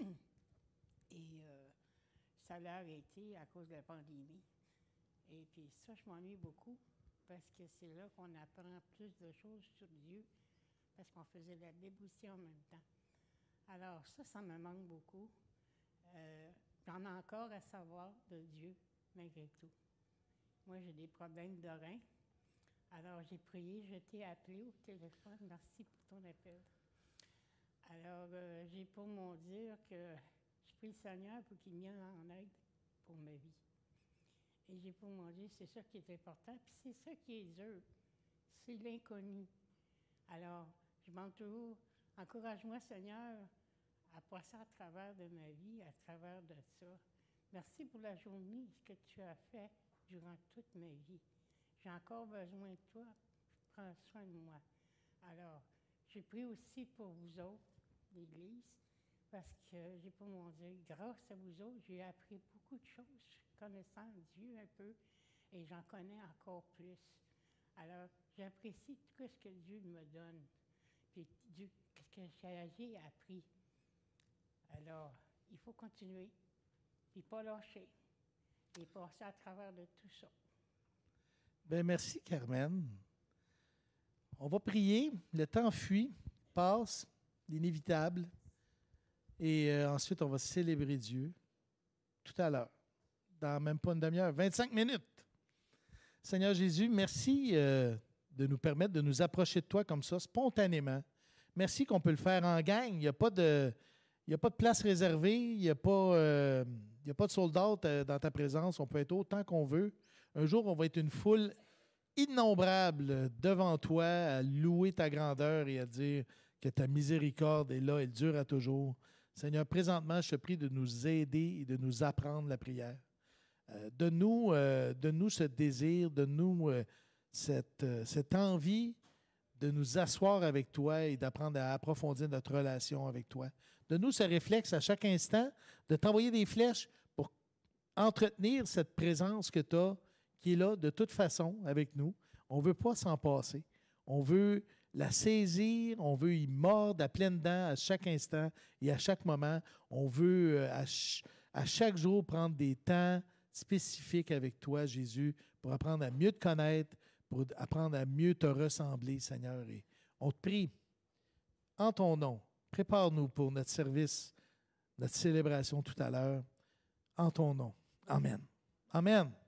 Et ça l'a arrêté à cause de la pandémie. Et puis ça, je m'ennuie beaucoup, parce que c'est là qu'on apprend plus de choses sur Dieu, parce qu'on faisait la Bible aussi en même temps. Alors ça me manque beaucoup. J'en ai encore à savoir de Dieu, malgré tout. Moi, j'ai des problèmes de reins. Alors, j'ai prié, je t'ai appelé au téléphone. Merci pour ton appel. Alors, j'ai pour mon dire que je prie le Seigneur pour qu'il vienne en aide pour ma vie. Et j'ai pour mon dire, c'est ça qui est important, puis c'est ça qui est dur. C'est l'inconnu. Alors, je demande toujours, encourage-moi, Seigneur, à passer à travers de ma vie, à travers de ça. Merci pour la journée, ce que tu as fait durant toute ma vie. J'ai encore besoin de toi. Prends soin de moi. Alors, je prie aussi pour vous autres, l'Église, parce que j'ai pour mon Dieu, grâce à vous autres, j'ai appris beaucoup de choses, connaissant Dieu un peu, et j'en connais encore plus. Alors, j'apprécie tout ce que Dieu me donne, puis Dieu, ce que j'ai appris. Alors, il faut continuer, puis pas lâcher, et passer à travers de tout ça. Bien, merci, Carmen. On va prier. Le temps fuit, passe, l'inévitable. Et ensuite, on va célébrer Dieu tout à l'heure, dans même pas une demi-heure, 25 minutes. Seigneur Jésus, merci de nous permettre de nous approcher de toi comme ça, spontanément. Merci qu'on peut le faire en gang. Il n'y a pas de place réservée, il n'y a pas de sold-out dans ta présence. On peut être autant qu'on veut. Un jour, on va être une foule innombrables devant toi à louer ta grandeur et à dire que ta miséricorde est là, elle dure à toujours. Seigneur, présentement, je te prie de nous aider et de nous apprendre la prière. Donne-nous ce désir, donne-nous cette envie de nous asseoir avec toi et d'apprendre à approfondir notre relation avec toi. Donne-nous ce réflexe à chaque instant de t'envoyer des flèches pour entretenir cette présence que tu as, qui est là de toute façon avec nous. On ne veut pas s'en passer. On veut la saisir, on veut y mordre à pleines dents à chaque instant et à chaque moment. On veut à chaque jour prendre des temps spécifiques avec toi, Jésus, pour apprendre à mieux te connaître, pour apprendre à mieux te ressembler, Seigneur. Et on te prie, en ton nom, prépare-nous pour notre service, notre célébration tout à l'heure, en ton nom. Amen. Amen.